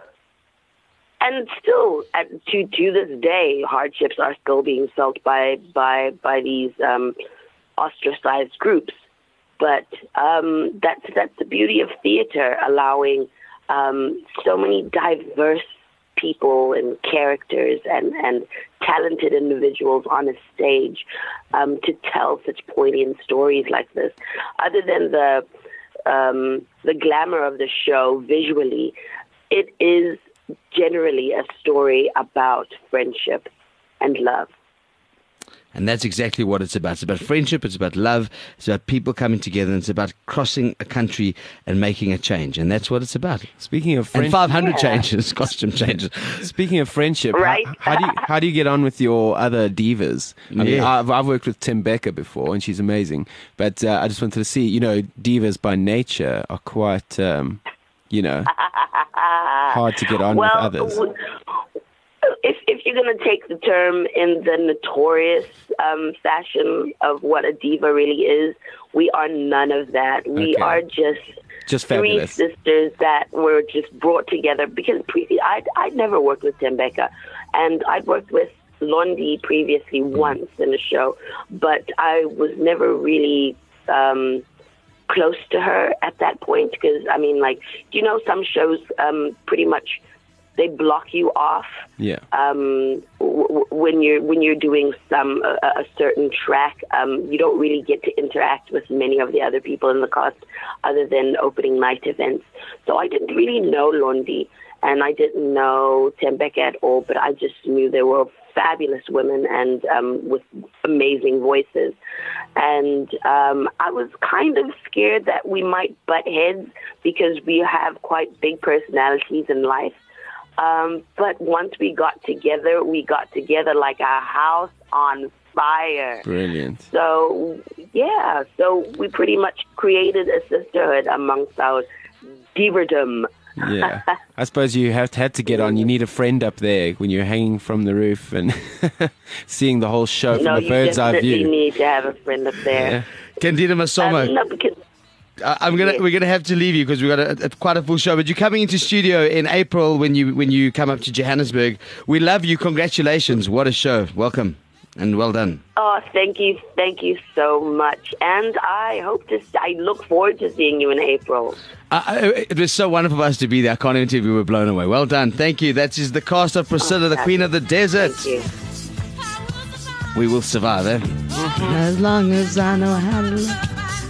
and still, at, to to this day, hardships are still being felt by by by these um, ostracized groups. But um, that's that's the beauty of theater, allowing um, so many diverse people and characters and, and talented individuals on a stage um, to tell such poignant stories like this. Other than the um, the glamour of the show visually, it is generally a story about friendship and love. And that's exactly what it's about. It's about friendship, it's about love, it's about people coming together, and it's about crossing a country and making a change. And that's what it's about. Speaking of And friendship, five hundred Yeah. changes, costume changes. speaking of friendship, how- Right. how, do you how do you get on with your other divas? I mean, Yeah. I've, I've worked with Tim Becker before, and she's amazing. But uh, I just wanted to see, you know, divas by nature are quite, um, you know, hard to get on well, with others. w- If, if you're going to take the term in the notorious um, fashion of what a diva really is, we are none of that. We Okay. are just Just three fabulous. sisters that were just brought together because pre- I'd, I'd never worked with Tim Becker, and I'd worked with Londi previously Mm-hmm. once in a show, but I was never really um, close to her at that point because, I mean, like, you know, some shows um, pretty much they block you off Yeah. um, w- w- when you're when you're doing some a, a certain track. Um, you don't really get to interact with many of the other people in the cast, other than opening night events. So I didn't really know Londi, and I didn't know Tembeka at all. But I just knew they were fabulous women and um, with amazing voices. And um, I was kind of scared that we might butt heads because we have quite big personalities in life. Um, but once we got together, we got together like a house on fire. Brilliant. So, yeah, so we pretty much created a sisterhood amongst our diverdom. Yeah. I suppose you have had to get on. You need a friend up there when you're hanging from the roof and seeing the whole show from No, a you bird's eye definitely view. need to have a friend up there. Candida Masomo, Um, no, because I- I'm gonna Yes. we're gonna have to leave you because we've got a, a, quite a full show. But you're coming into studio in April when you when you come up to Johannesburg. We love you. Congratulations! What a show! Welcome and well done. Oh, thank you, thank you so much, and I hope to. I look forward to seeing you in April. Uh, I- it was so wonderful for us to be there. I can't even tell you we were blown away. Well done. Thank you. That is the cast of Priscilla, the Queen of the Desert. Thank you. We will survive, eh? As long as I know how to love.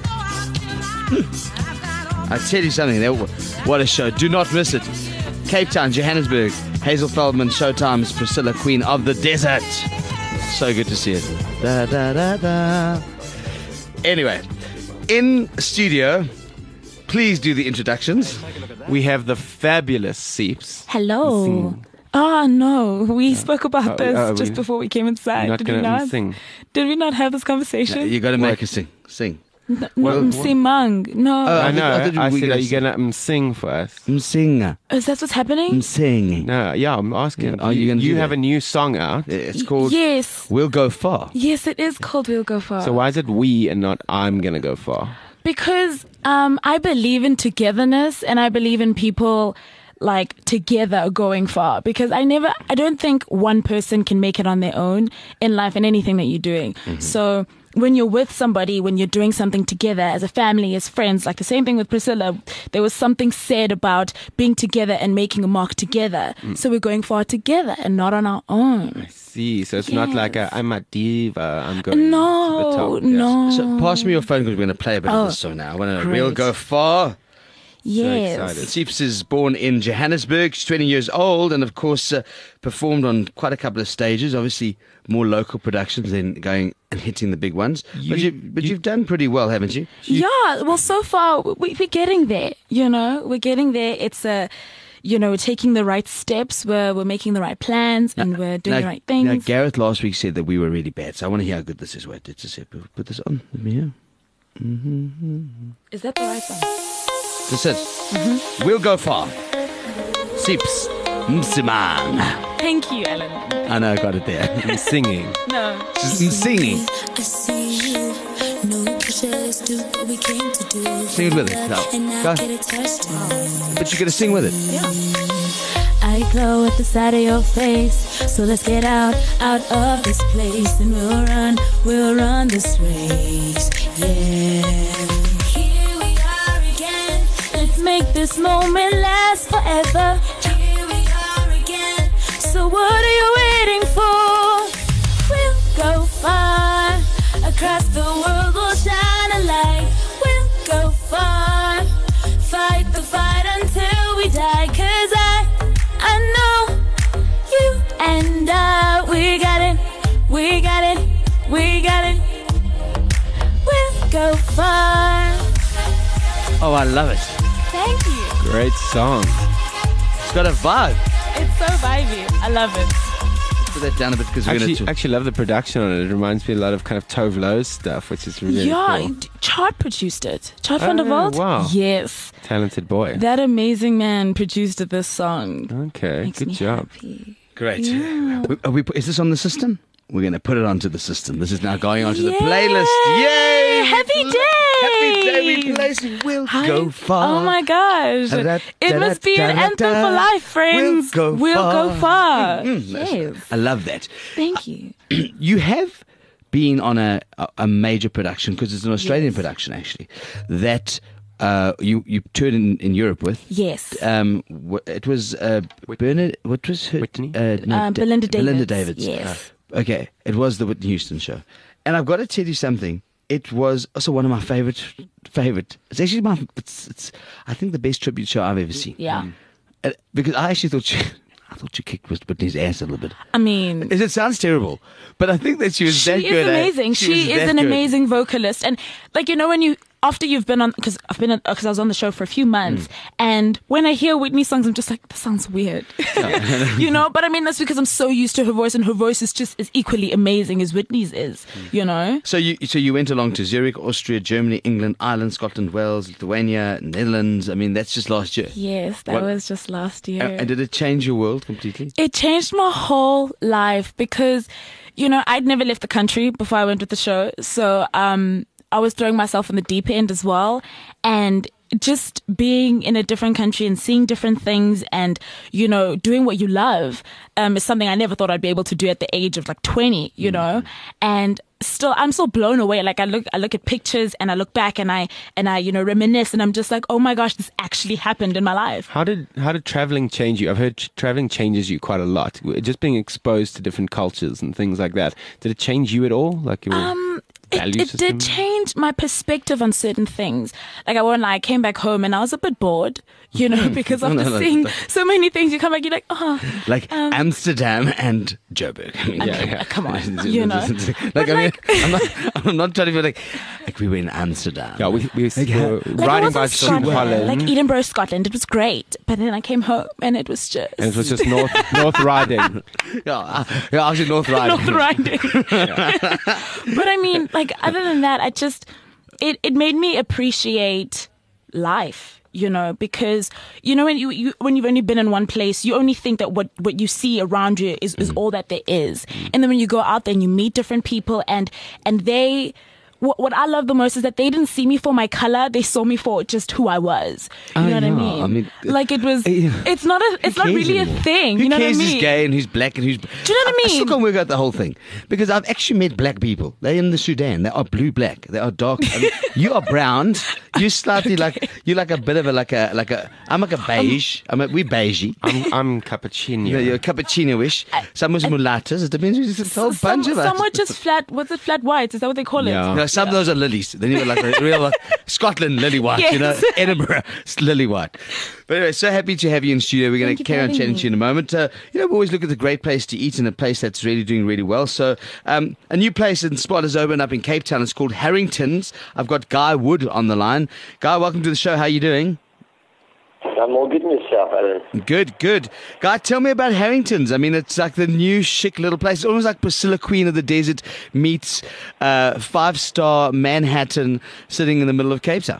I tell you something, that- what a show. Do not miss it. Cape Town, Johannesburg, Hazel Feldman, Showtime's Priscilla, Queen of the Desert. So good to see it. Da, da, da, da. Anyway, in studio, please do the introductions. We have the fabulous Seeps. Hello. Oh, no. We spoke about Oh, this oh, just we- before we came inside. You're not Did we going to not? sing. Did we not have this conversation? You got to make us sing. Sing. N- no, Msimang. No. Oh, I I know. thought- I thought I we said, were are you gonna going to um, sing for us? Msinga. Is that what's happening? Msing. No, yeah, I'm asking. Yeah, are you gonna you do have that? a new song out. It's called Yes. We'll Go Far. Yes, it is called We'll Go Far. So why is it we and not I'm going to go far? Because um, I believe in togetherness, and I believe in people like together going far. Because I never, I don't think one person can make it on their own in life and anything that you're doing. Mm-hmm. So when you're with somebody, when you're doing something together as a family, as friends, like the same thing with Priscilla, there was something said about being together and making a mark together. Mm. So we're going far together and not on our own. See, so it's not like a, Yes. I'm a diva. I'm going to the No, top. no. So pass me your phone because we're going to play a bit Oh, of this song now. I want to. great. We'll Go Far. Yes. excited. Seeps is born in Johannesburg. She's twenty years old and, of course, uh, performed on quite a couple of stages. Obviously, more local productions than going and hitting the big ones. You- but you, but you- you've done pretty well, haven't you? Yeah, well, so far we, we're getting there. You know, we're getting there. It's a, you know, we're taking the right steps. We're we're making the right plans, and we're doing now, the right things. Now, Gareth last week said that we were really bad, so I want to hear how good this is. Wait, let's just say, put put this on. Let me hear. Is that the right one? This is. Mm-hmm. We'll Go Far. Seeps. Msimang. Thank you, Ellen. I know I got it there. I'm singing. No. Just singing. I see you. No pressure, let's do what we came to do. Sing it with it. No. And I Go. get attached to you. But you got to sing with it. I glow at the side of your face. So let's get out, out of this place. And we'll run, we'll run this race. Yeah. Here we are again. Let's make this moment last forever. Here we are again. So what are you waiting for? We'll go far. Across the world we'll shine a light. We'll go far. Fight the fight until we die. Cause I, I know you and I, we got it, we got it, we got it. We'll go far. Oh, I love it. Thank you. Great song. It's got a vibe. It's so vibey. I love it. Put that down a bit because we're Actually, going to. actually love the production on it. It reminds me a lot of kind of Tove Lo's stuff, which is really yeah, cool. Chart produced it. Chart Oh, van der Walt. wow. Yes, Talented boy. that amazing man produced this song. Okay, Makes good me job. happy. Great. We, are we, is this on the system? We're going to put it onto the system. This is now going onto the Yay! playlist. Yay! Happy day! Happy day! We play. We'll Hi. go far. Oh my gosh! Da-da, It must be an da-da, anthem da-da. for life, friends. We'll go We'll far. go far. Mm, that's- Yes. I love that. Thank you. You have been on a, a, a major production, because it's an Australian Yes. production, actually, that uh, you, you toured in, in Europe with. Yes. Um, wh- it was uh, Bernard. What was her? Whitney? Uh, no, Uh, Da- Belinda Belinda Davids. Davids. Yes. Okay, it was the Whitney Houston show, and I've got to tell you something. It was also one of my favorite. Favorite. It's actually my. It's, it's. I think the best tribute show I've ever seen. Yeah. Uh, because I actually thought she. I thought she kicked Whitney's ass a little bit. I mean, It sounds terrible, but I think that she was she that is good. eh? amazing. She She, was is that an good. amazing vocalist, and like you know when you after you've been on because I've been because I was on the show for a few months, and when I hear Whitney songs, I'm just like, this sounds weird, you know. But I mean that's because I'm so used to her voice, and her voice is just as equally amazing as Whitney's is, you know. So you so you went along to Zurich, Austria, Germany, England, Ireland, Scotland, Wales, Lithuania, Netherlands. I mean, that's just last year. Yes, that What- was just last year. And, and did it change your world completely? It changed my whole life because, you know, I'd never left the country before I went with the show. So um, I was throwing myself in the deep end as well. And just being in a different country and seeing different things and, you know, doing what you love um, is something I never thought I'd be able to do at the age of like twenty, you know, and still I'm still blown away. Like I look I look at pictures and I look back and I and I, you know, reminisce and I'm just like, oh my gosh, this actually happened in my life. How did how did traveling change you? I've heard tr- traveling changes you quite a lot. Just being exposed to different cultures and things like that. Did it change you at all? Like your Um, value It, it system? did change my perspective on certain things. Like I won't lie, I came back home and I was a bit bored, you know, because after no, no, seeing no. so many things, you come back, you're like, oh, Like Um, Amsterdam and Joburg. I mean, I mean, come on, you know. like, But I mean, like- I'm not. I'm not trying to be like. Like we were in Amsterdam. Yeah, we, we Like, were uh, like I riding was in bicycles in Scotland, Holland, like Edinburgh, Scotland. It was great, but then I came home and it was just and it was just north north riding. Yeah, uh, yeah, actually North Riding. North Riding. But I mean, like other than that, I just it, it made me appreciate life, you know, because, you know, when you, you when you've only been in one place, you only think that what, what you see around you is, is all that there is. And then when you go out there and you meet different people and, and they, what, what I love the most is that they didn't see me for my color. They saw me for just who I was. You I know what I know. mean? I mean, like it was, uh, it's not a, it's not cares really anymore? a thing. Who you know cares what I who's mean? gay and who's black and who's... Do you know what I I still mean? can't work out the whole thing because I've actually met black people. They're in the Sudan. They are blue black. They are dark. I mean, you are brown. You're slightly like you're like a bit of a like a like a. I'm like a beige. I'm a, we're beigey. I'm, I'm cappuccino. You're, you're a cappuccino-ish. Some was mulattoes. It depends. It's a whole Some, bunch of us. some were just flat, what's it, flat whites? Is that what they call it? Yeah. No, some of those are lilies. Then you got like a real like, Scotland lily white, you know, Yes. Edinburgh lily white. But anyway, so happy to have you in studio. We're going Thank to you for carry on having chatting me. to you in a moment. Uh, you know, we always look at the great place to eat and a place that's really doing really well. So um, a new place and spot has opened up in Cape Town. It's called Harrington's. I've got Guy Wood on the line. Guy, welcome to the show. How are you doing? I'm all good in yourself, Alan. Good, good. Guy, tell me about Harrington's. I mean, it's like the new chic little place. It's almost like Priscilla Queen of the Desert meets uh, five-star Manhattan sitting in the middle of Cape Town.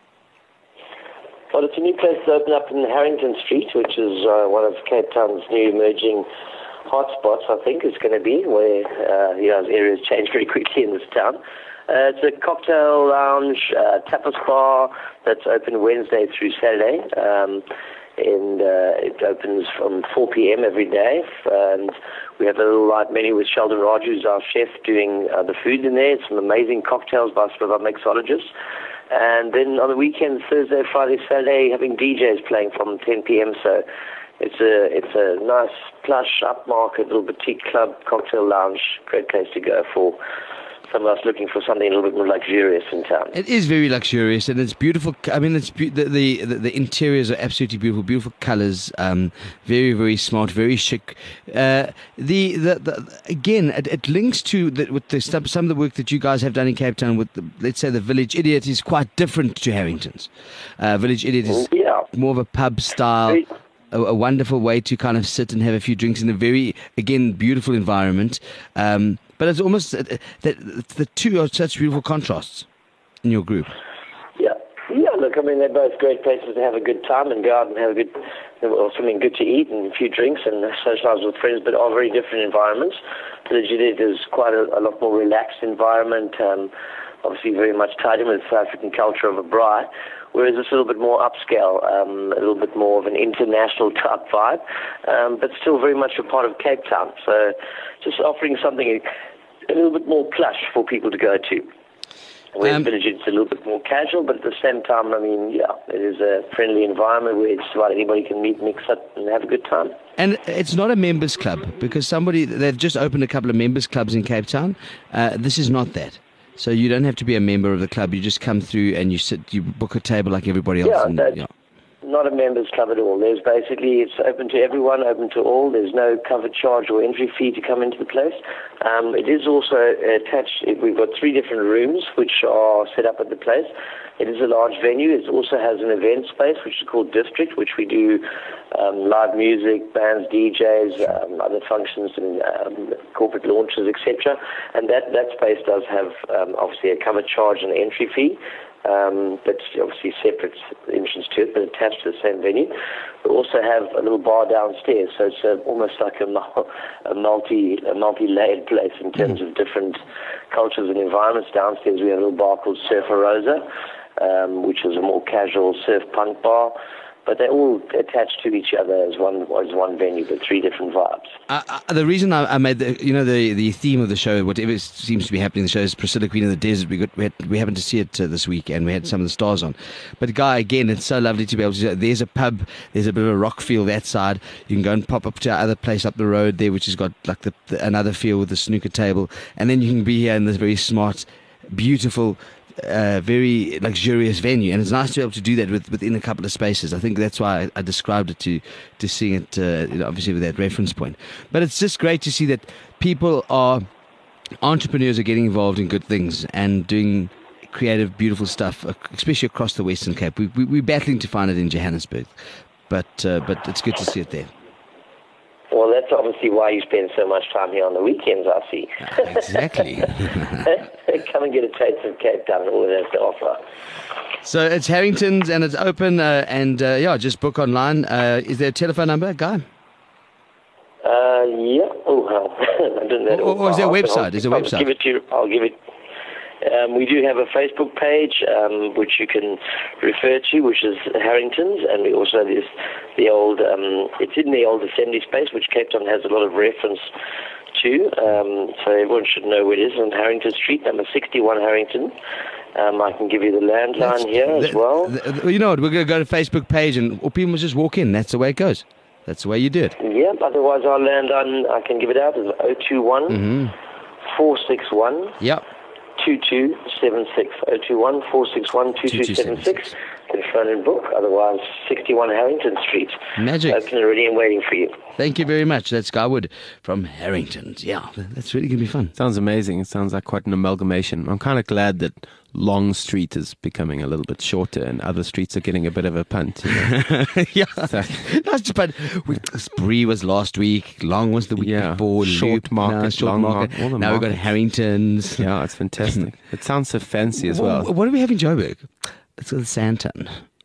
Well, it's a new place to open up in Harrington Street, which is uh, one of Cape Town's new emerging hotspots, I think, is going to be, where uh, you know, areas change very quickly in this town. Uh, it's a cocktail lounge, uh, tapas bar that's open Wednesday through Saturday. Um, and uh, it opens from four p.m. every day. And we have a little light menu with Sheldon Raj, who's our chef, doing uh, the food in there. Some amazing cocktails by some of our mixologists. And then on the weekends, Thursday, Friday, Saturday, having D Js playing from ten p.m. So it's a it's a nice, plush, upmarket, little boutique club, cocktail lounge. Great place to go for some of us looking for something a little bit more luxurious in town. It is very luxurious and it's beautiful. I mean, it's be- the, the the interiors are absolutely beautiful, beautiful colors, um, very very smart, very chic. Uh, the, the the again, it, it links to the, with the some some of the work that you guys have done in Cape Town with, the, let's say, the Village Idiot is quite different to Harrington's. Uh, Village Idiot is Yeah. more of a pub style. Very- A, a wonderful way to kind of sit and have a few drinks in a very, again, beautiful environment. Um, but it's almost uh, that the two are such beautiful contrasts in your group. Yeah, yeah. Look, I mean, they're both great places to have a good time and go out and have a good, or something good to eat and a few drinks and socialize with friends. But are very different environments. The Judith is quite a, a lot more relaxed environment. Um, obviously, very much tied in with the South African culture of a braai. Whereas it's a little bit more upscale, um, a little bit more of an international type vibe, um, but still very much a part of Cape Town. So just offering something a little bit more plush for people to go to. Whereas Um, Village it's a little bit more casual, but at the same time, I mean, yeah, it is a friendly environment where just about anybody can meet, mix up, and have a good time. And it's not a members club because somebody, they've just opened a couple of members clubs in Cape Town. Uh, this is not that. So you don't have to be a member of the club. You just come through and you sit, you book a table like everybody else. Yeah, and, that's yeah. not a members club at all. There's basically, it's open to everyone, open to all. There's no cover charge or entry fee to come into the place. Um, it is also attached, we've got three different rooms which are set up at the place. It is a large venue. It also has an event space which is called District, which we do um, live music, bands, D Js, um, other functions and um, corporate launches, et cetera. And that, that space does have um, obviously a cover charge and entry fee. Um, but obviously separate entrance to it, but attached to the same venue. We also have a little bar downstairs, so it's uh, almost like a, a multi a multi-layered place in terms of different cultures and environments. Downstairs we have a little bar called Surfer Rosa, um, which is a more casual surf punk bar. But they're all attached to each other as one as one venue, but three different vibes. Uh, uh, the reason I, I made the, you know, the, the theme of the show, whatever seems to be happening in the show, is Priscilla Queen of the Desert. We got we, had, we happened to see it uh, this week, and we had some of the stars on. But Guy, again, it's so lovely to be able to. There's a pub, there's a bit of a rock feel that side. You can go and pop up to our other place up the road there, which has got like the, the another feel with the snooker table, and then you can be here in this very smart, beautiful. Uh, very luxurious venue, and it's nice to be able to do that with, within a couple of spaces. I think that's why I, I described it to to seeing it, uh, you know, obviously with that reference point. But it's just great to see that people are entrepreneurs are getting involved in good things and doing creative, beautiful stuff, especially across the Western Cape. We, we, we're battling to find it in Johannesburg, but uh, but it's good to see it there. Well, that's that's obviously why you spend so much time here on the weekends, I see. Exactly. Come and get a taste of Cape Town and all it has to offer. So it's Harrington's and it's open, uh, and uh, yeah, just book online. Uh, is there a telephone number, Guy? Uh, yeah. Oh, hell. I didn't know. Or, or is there a website? Is there a I'll website? Give it to you. I'll give it. Um, we do have a Facebook page, um, which you can refer to, which is Harrington's, and we also there's the old. Um, it's in the old assembly space, which Cape Town has a lot of reference to. Um, so everyone should know where it is on Harrington Street, number sixty-one, Harrington. Um, I can give you the landline That's- here as the- well. the- you know what? We're going to go to Facebook page, and or people must just walk in. That's the way it goes. That's the way you do it. Yeah. Otherwise, our landline I can give it out is oh two one, Mm-hmm. four six one. Yep. two two seven six oh two one, four six one, two two seven six. You can phone and book. Otherwise, sixty-one Harrington Street. Magic. Open and ready and waiting for you. Thank you very much. That's Guy Wood from Harrington's. Yeah, that's really going to be fun. Sounds amazing. It sounds like quite an amalgamation. I'm kind of glad that Long Street is becoming a little bit shorter and other streets are getting a bit of a punt. You know? yeah. So- That's, but we, Spree was last week. Long was the week Yeah. before. Short Loop, market, now, short long market. market, all the now we've got markets. Harrington's. Yeah, it's fantastic. It sounds so fancy as What, well. what do we have in Joburg? It's got Santon.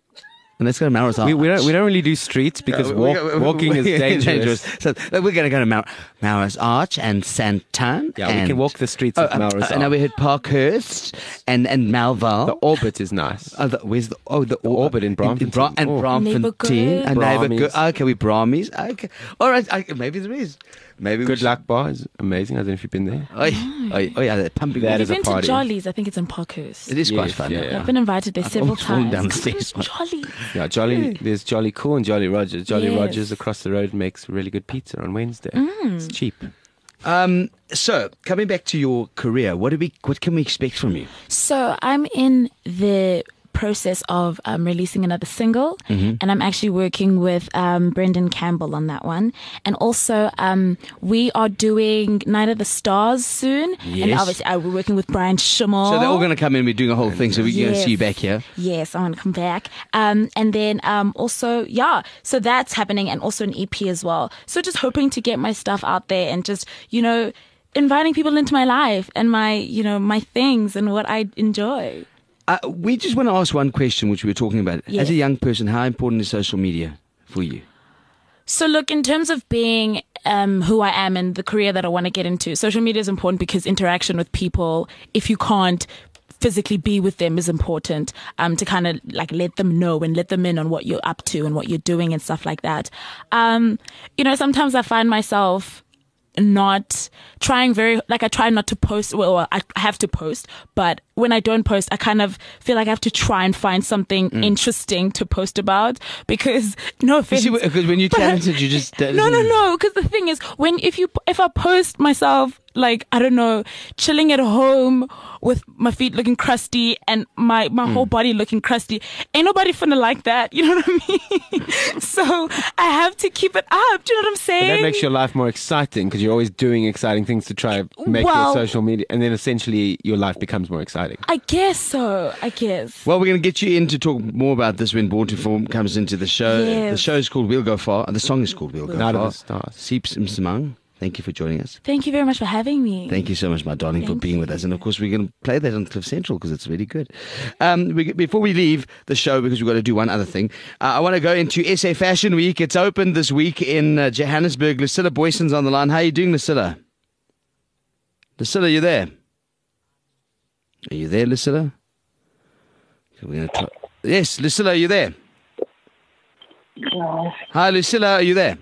And let's go to Maris Arch. We, we don't we don't really do streets because Yeah, walk, we- we- walking is we- dangerous. So we're going to go to Mar- Maris Arch and Santon. Yeah, we and, can walk the streets oh, of um, Maris uh, Now we Arch. hit Parkhurst and and Malval. The Orbit is nice. Oh, the, where's the oh the, Orbit in Braamfontein. Bra- and Oh. Braamfontein Neighbourgood. and Brahmies. Neighbourgood. Okay, we Brahmies. Okay, all right. I, maybe there is. Maybe we Good should- Luck Bar is amazing. I don't know if you've been there. Oh, oh, oh yeah, the pumping. That Have is you a been to party. Jolly's? I think it's in Parkhurst. It is quite Yes, fun. yeah, yeah. I've been invited there I've several almost fallen times. down the stairs. Jolly. Yeah, Jolly. There's Jolly Cool and Jolly Rogers. Jolly Yes. Rogers across the road makes really good pizza on Wednesday. It's cheap. Um. So coming back to your career, what do we? What can we expect from you? So I'm in the process of um, releasing another single, Mm-hmm. and I'm actually working with um, Brendan Campbell on that one. And also, um, we are doing Night of the Stars soon, and Yes. obviously, uh, we're working with Brian Schimmel. So they're all going to come in. We're doing a whole thing. So we're going to Yes. see you back here. Yes, I want to come back. Um, and then um, also, yeah, so that's happening, and also an E P as well. So just hoping to get my stuff out there and just, you know, inviting people into my life and my, you know, my things and what I enjoy. Uh, we just want to ask one question, which we were talking about. Yes. As a young person, how important is social media for you? So look, in terms of being um, who I am and the career that I want to get into, social media is important because interaction with people, if you can't physically be with them, is important um, to kind of like let them know and let them in on what you're up to and what you're doing and stuff like that. Um, you know, sometimes I find myself not trying very like I try not to post well I have to post, but when I don't post I kind of feel like I have to try and find something Mm. interesting to post about, because no You offense, see, because when you're but I- talented, you just uh, no no no because the thing is, when if you if I post myself like, I don't know, chilling at home with my feet looking crusty and my, my Mm. whole body looking crusty, ain't nobody finna like that. You know what I mean? So I have to keep it up. Do you know what I'm But saying? that makes your life more exciting because you're always doing exciting things to try make Well- your social media, and then essentially your life becomes more exciting. I guess so. I guess. Well, we're going to get you in to talk more about this when Born to Form comes into the show. Yes. The show is called We'll Go Far. The song is called We'll Go Night of Far. the Stars. Seeps Msimang, thank you for joining us. Thank you very much for having me. Thank you so much, my darling, for Thank being with us. And of course, we're going to play that on Cliff Central because it's really good. Um, we, before we leave the show, because we've got to do one other thing, uh, I want to go into S A Fashion Week. It's open this week in uh, Johannesburg. Lucilla Boyson's on the line. How are you doing, Lucilla? Lucilla, you there? Are you there, Lucilla? Okay, we're gonna try. Yes, Lucilla, are you there? Hello. Hi, Lucilla, are you there?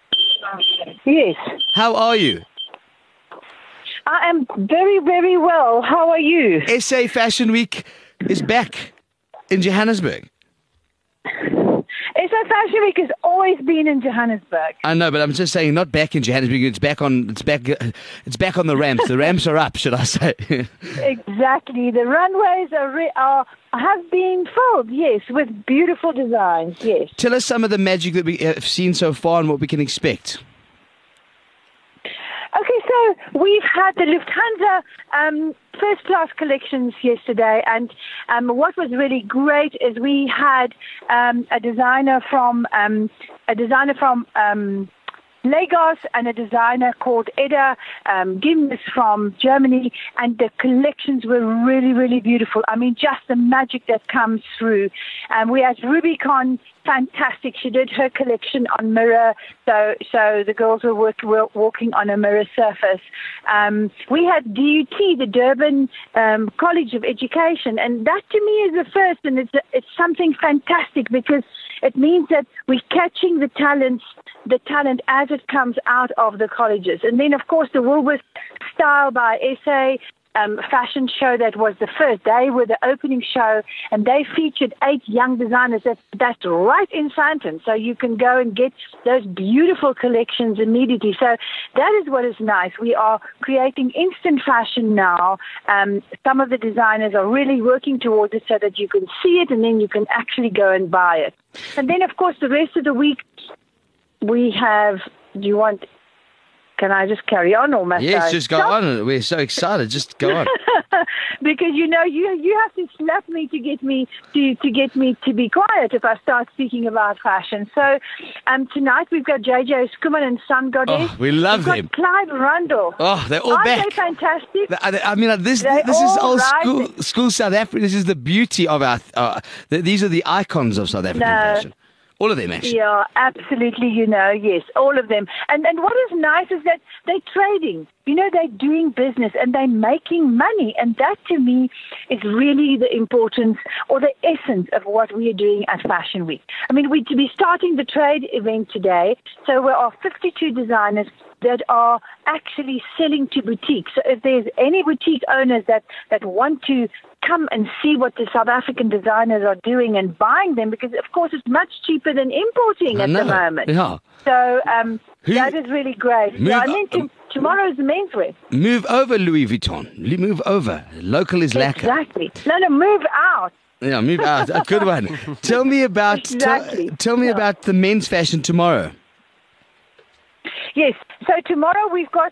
Yes, How are you? I am very, very well. How are you? S A Fashion Week is back in Johannesburg. S A Fashion Week has always been in Johannesburg. I know, but I'm just saying, not back in Johannesburg. It's back on. It's back. It's back on the ramps. The ramps are up, should I say? Exactly. The runways are, re- are have been filled, yes, with beautiful designs, yes. Tell us some of the magic that we have seen so far and what we can expect. Okay, so we've had the Lufthansa um, first class collections yesterday, and um, what was really great is we had um, a designer from um, a designer from um, Lagos and a designer called Edda um, Gimnes from Germany, and the collections were really, really beautiful. I mean, just the magic that comes through. Um, we had Rubicon, fantastic. She did her collection on mirror, so so the girls were, work, were walking on a mirror surface. Um, we had D U T, the Durban um, College of Education, and that to me is the first, and it's it's something fantastic because it means that we're catching the talents, the talent as it comes out of the colleges. And then, of course, the Woolworth Style by S A um, fashion show that was the first. They were the opening show, and they featured eight young designers. That, that's right in Sandton. So you can go and get those beautiful collections immediately. So that is what is nice. We are creating instant fashion now. Um, some of the designers are really working towards it so that you can see it and then you can actually go and buy it. And then, of course, the rest of the week, we have, do you want, can I just carry on or must Yes, I just go stop? on. We're so excited. Just go on. Because, you know, you you have to slap me to get me to, to get me to be quiet if I start speaking about fashion. So um, tonight we've got J J Skuman and Sun Goddess. Oh, we love we've them. got Clive Rundle. Oh, they're all Aren't back. they fantastic? I I mean, this They're this is all old right. school school South Africa. This is the beauty of our. Uh, th- these are the icons of South African No. fashion. All of them, actually. Yeah, absolutely, you know, yes, all of them. And and what is nice is that they're trading. You know, they're doing business and they're making money. And that, to me, is really the importance or the essence of what we are doing at Fashion Week. I mean, we're to be starting the trade event today. So we are fifty-two designers that are actually selling to boutiques. So if there's any boutique owners that, that want to come and see what the South African designers are doing and buying them, because, of course, it's much cheaper than importing I at know. the moment. Yeah. So um, Who- that is really great. Move Yeah, I up- mean, to, tomorrow's the menswear. Move over, Louis Vuitton. Le- Move over. Local is lacquer. Exactly. No, no, move out. Yeah, move out. A good one. Tell me about. tell- Exactly. Tell, me Yeah. about the men's fashion tomorrow. Yes. So tomorrow we've got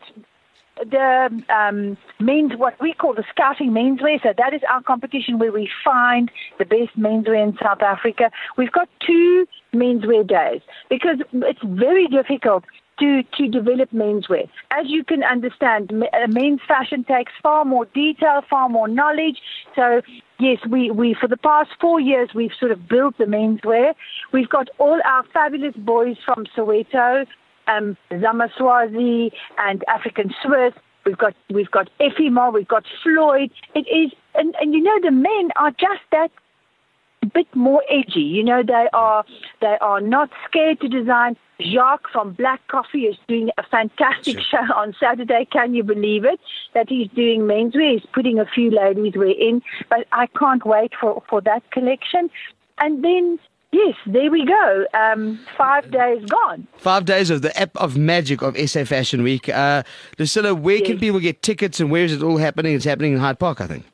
the um, men's, what we call the scouting menswear. So that is our competition where we find the best menswear in South Africa. We've got two menswear days because it's very difficult to, to develop menswear. As you can understand, m- uh, men's fashion takes far more detail, far more knowledge. So yes, we, we for the past four years, we've sort of built the menswear. We've got all our fabulous boys from Soweto, um, Zamaswazi and African Swiss. We've got we've got Efimo, we've got Floyd. It is, and, and you know, the men are just that bit more edgy. You know, they are they are not scared to design. Jacques from Black Coffee is doing a fantastic show on Saturday. Can you believe it? That he's doing menswear. He's putting a few ladies wear in, but I can't wait for, for that collection. And then, yes, there we go. Um, five days gone. Five days of the app of magic of S A Fashion Week. Uh, Lucilla, where can Yes. people get tickets and where is it all happening? It's happening in Hyde Park, I think.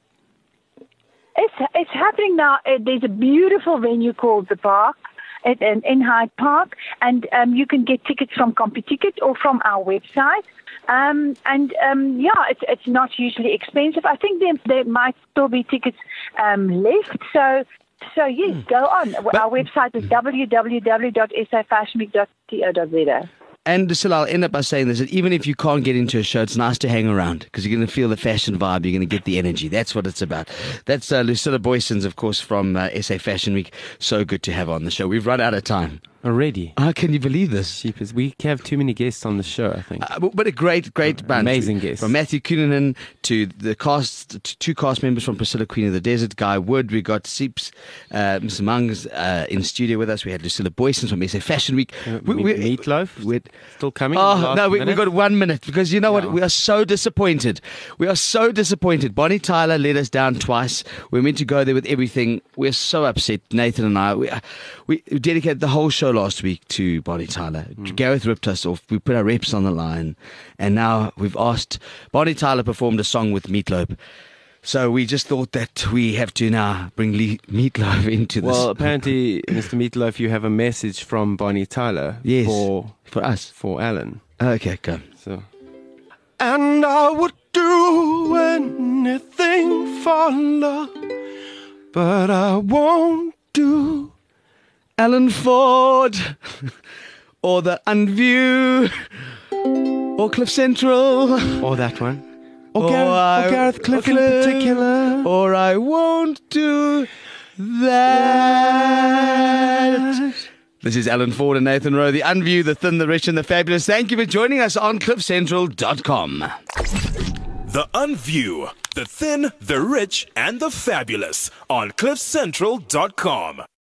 It's it's happening now. Uh, There's a beautiful venue called The Park at, in, in Hyde Park, and um, you can get tickets from CompuTicket or from our website. Um, and um, yeah, it's it's not usually expensive. I think there there might still be tickets um, left. So so yes, go on. Our website is w w w dot s a fashion week dot co dot z a. And Lucilla, I'll end up by saying this, that even if you can't get into a show, it's nice to hang around because you're going to feel the fashion vibe. You're going to get the energy. That's what it's about. That's uh, Lucilla Boysons, of course, from uh, S A Fashion Week. So good to have on the show. We've run out of time. Already. How can you believe this? Cheapers. We have too many guests on the show, I think. Uh, but- but a great, great bunch. Amazing guests. From Matthew Kuhnen to the cast, to two cast members from Priscilla, Queen of the Desert, Guy Wood. We got Seeps, uh, Mister Mungs uh, in studio with us. We had Lucilla Boysons from S A Fashion Week. Uh, We- Me- we- Meatloaf we're- still coming. Oh, last no, we, minute. we got one minute because you know Yeah. what? We are so disappointed. We are so disappointed. Bonnie Tyler let us down twice. We were meant to go there with everything. We're so upset, Nathan and I. We, we dedicated the whole show last week to Bonnie Tyler. Mm. Gareth ripped us off. We put our reps on the line. And now we've asked. Bonnie Tyler performed a song with Meatloaf. So we just thought that we have to now bring Le- Meatloaf into this. Well, apparently, Mister Meatloaf, you have a message from Bonnie Tyler Yes. for for us. for Alan. Okay, go. So. And I would do anything for love, but I won't do. Alan Ford. or The Unview, or Cliff Central, Or that one. Or, or, Gareth, I, or Gareth Cliff in Cliff, particular. or I won't do that. This is Alan Ford and Nathan Rowe, The Unview, The Thin, The Rich and The Fabulous. Thank you for joining us on cliff central dot com. The Unview, The Thin, The Rich and The Fabulous on cliff central dot com.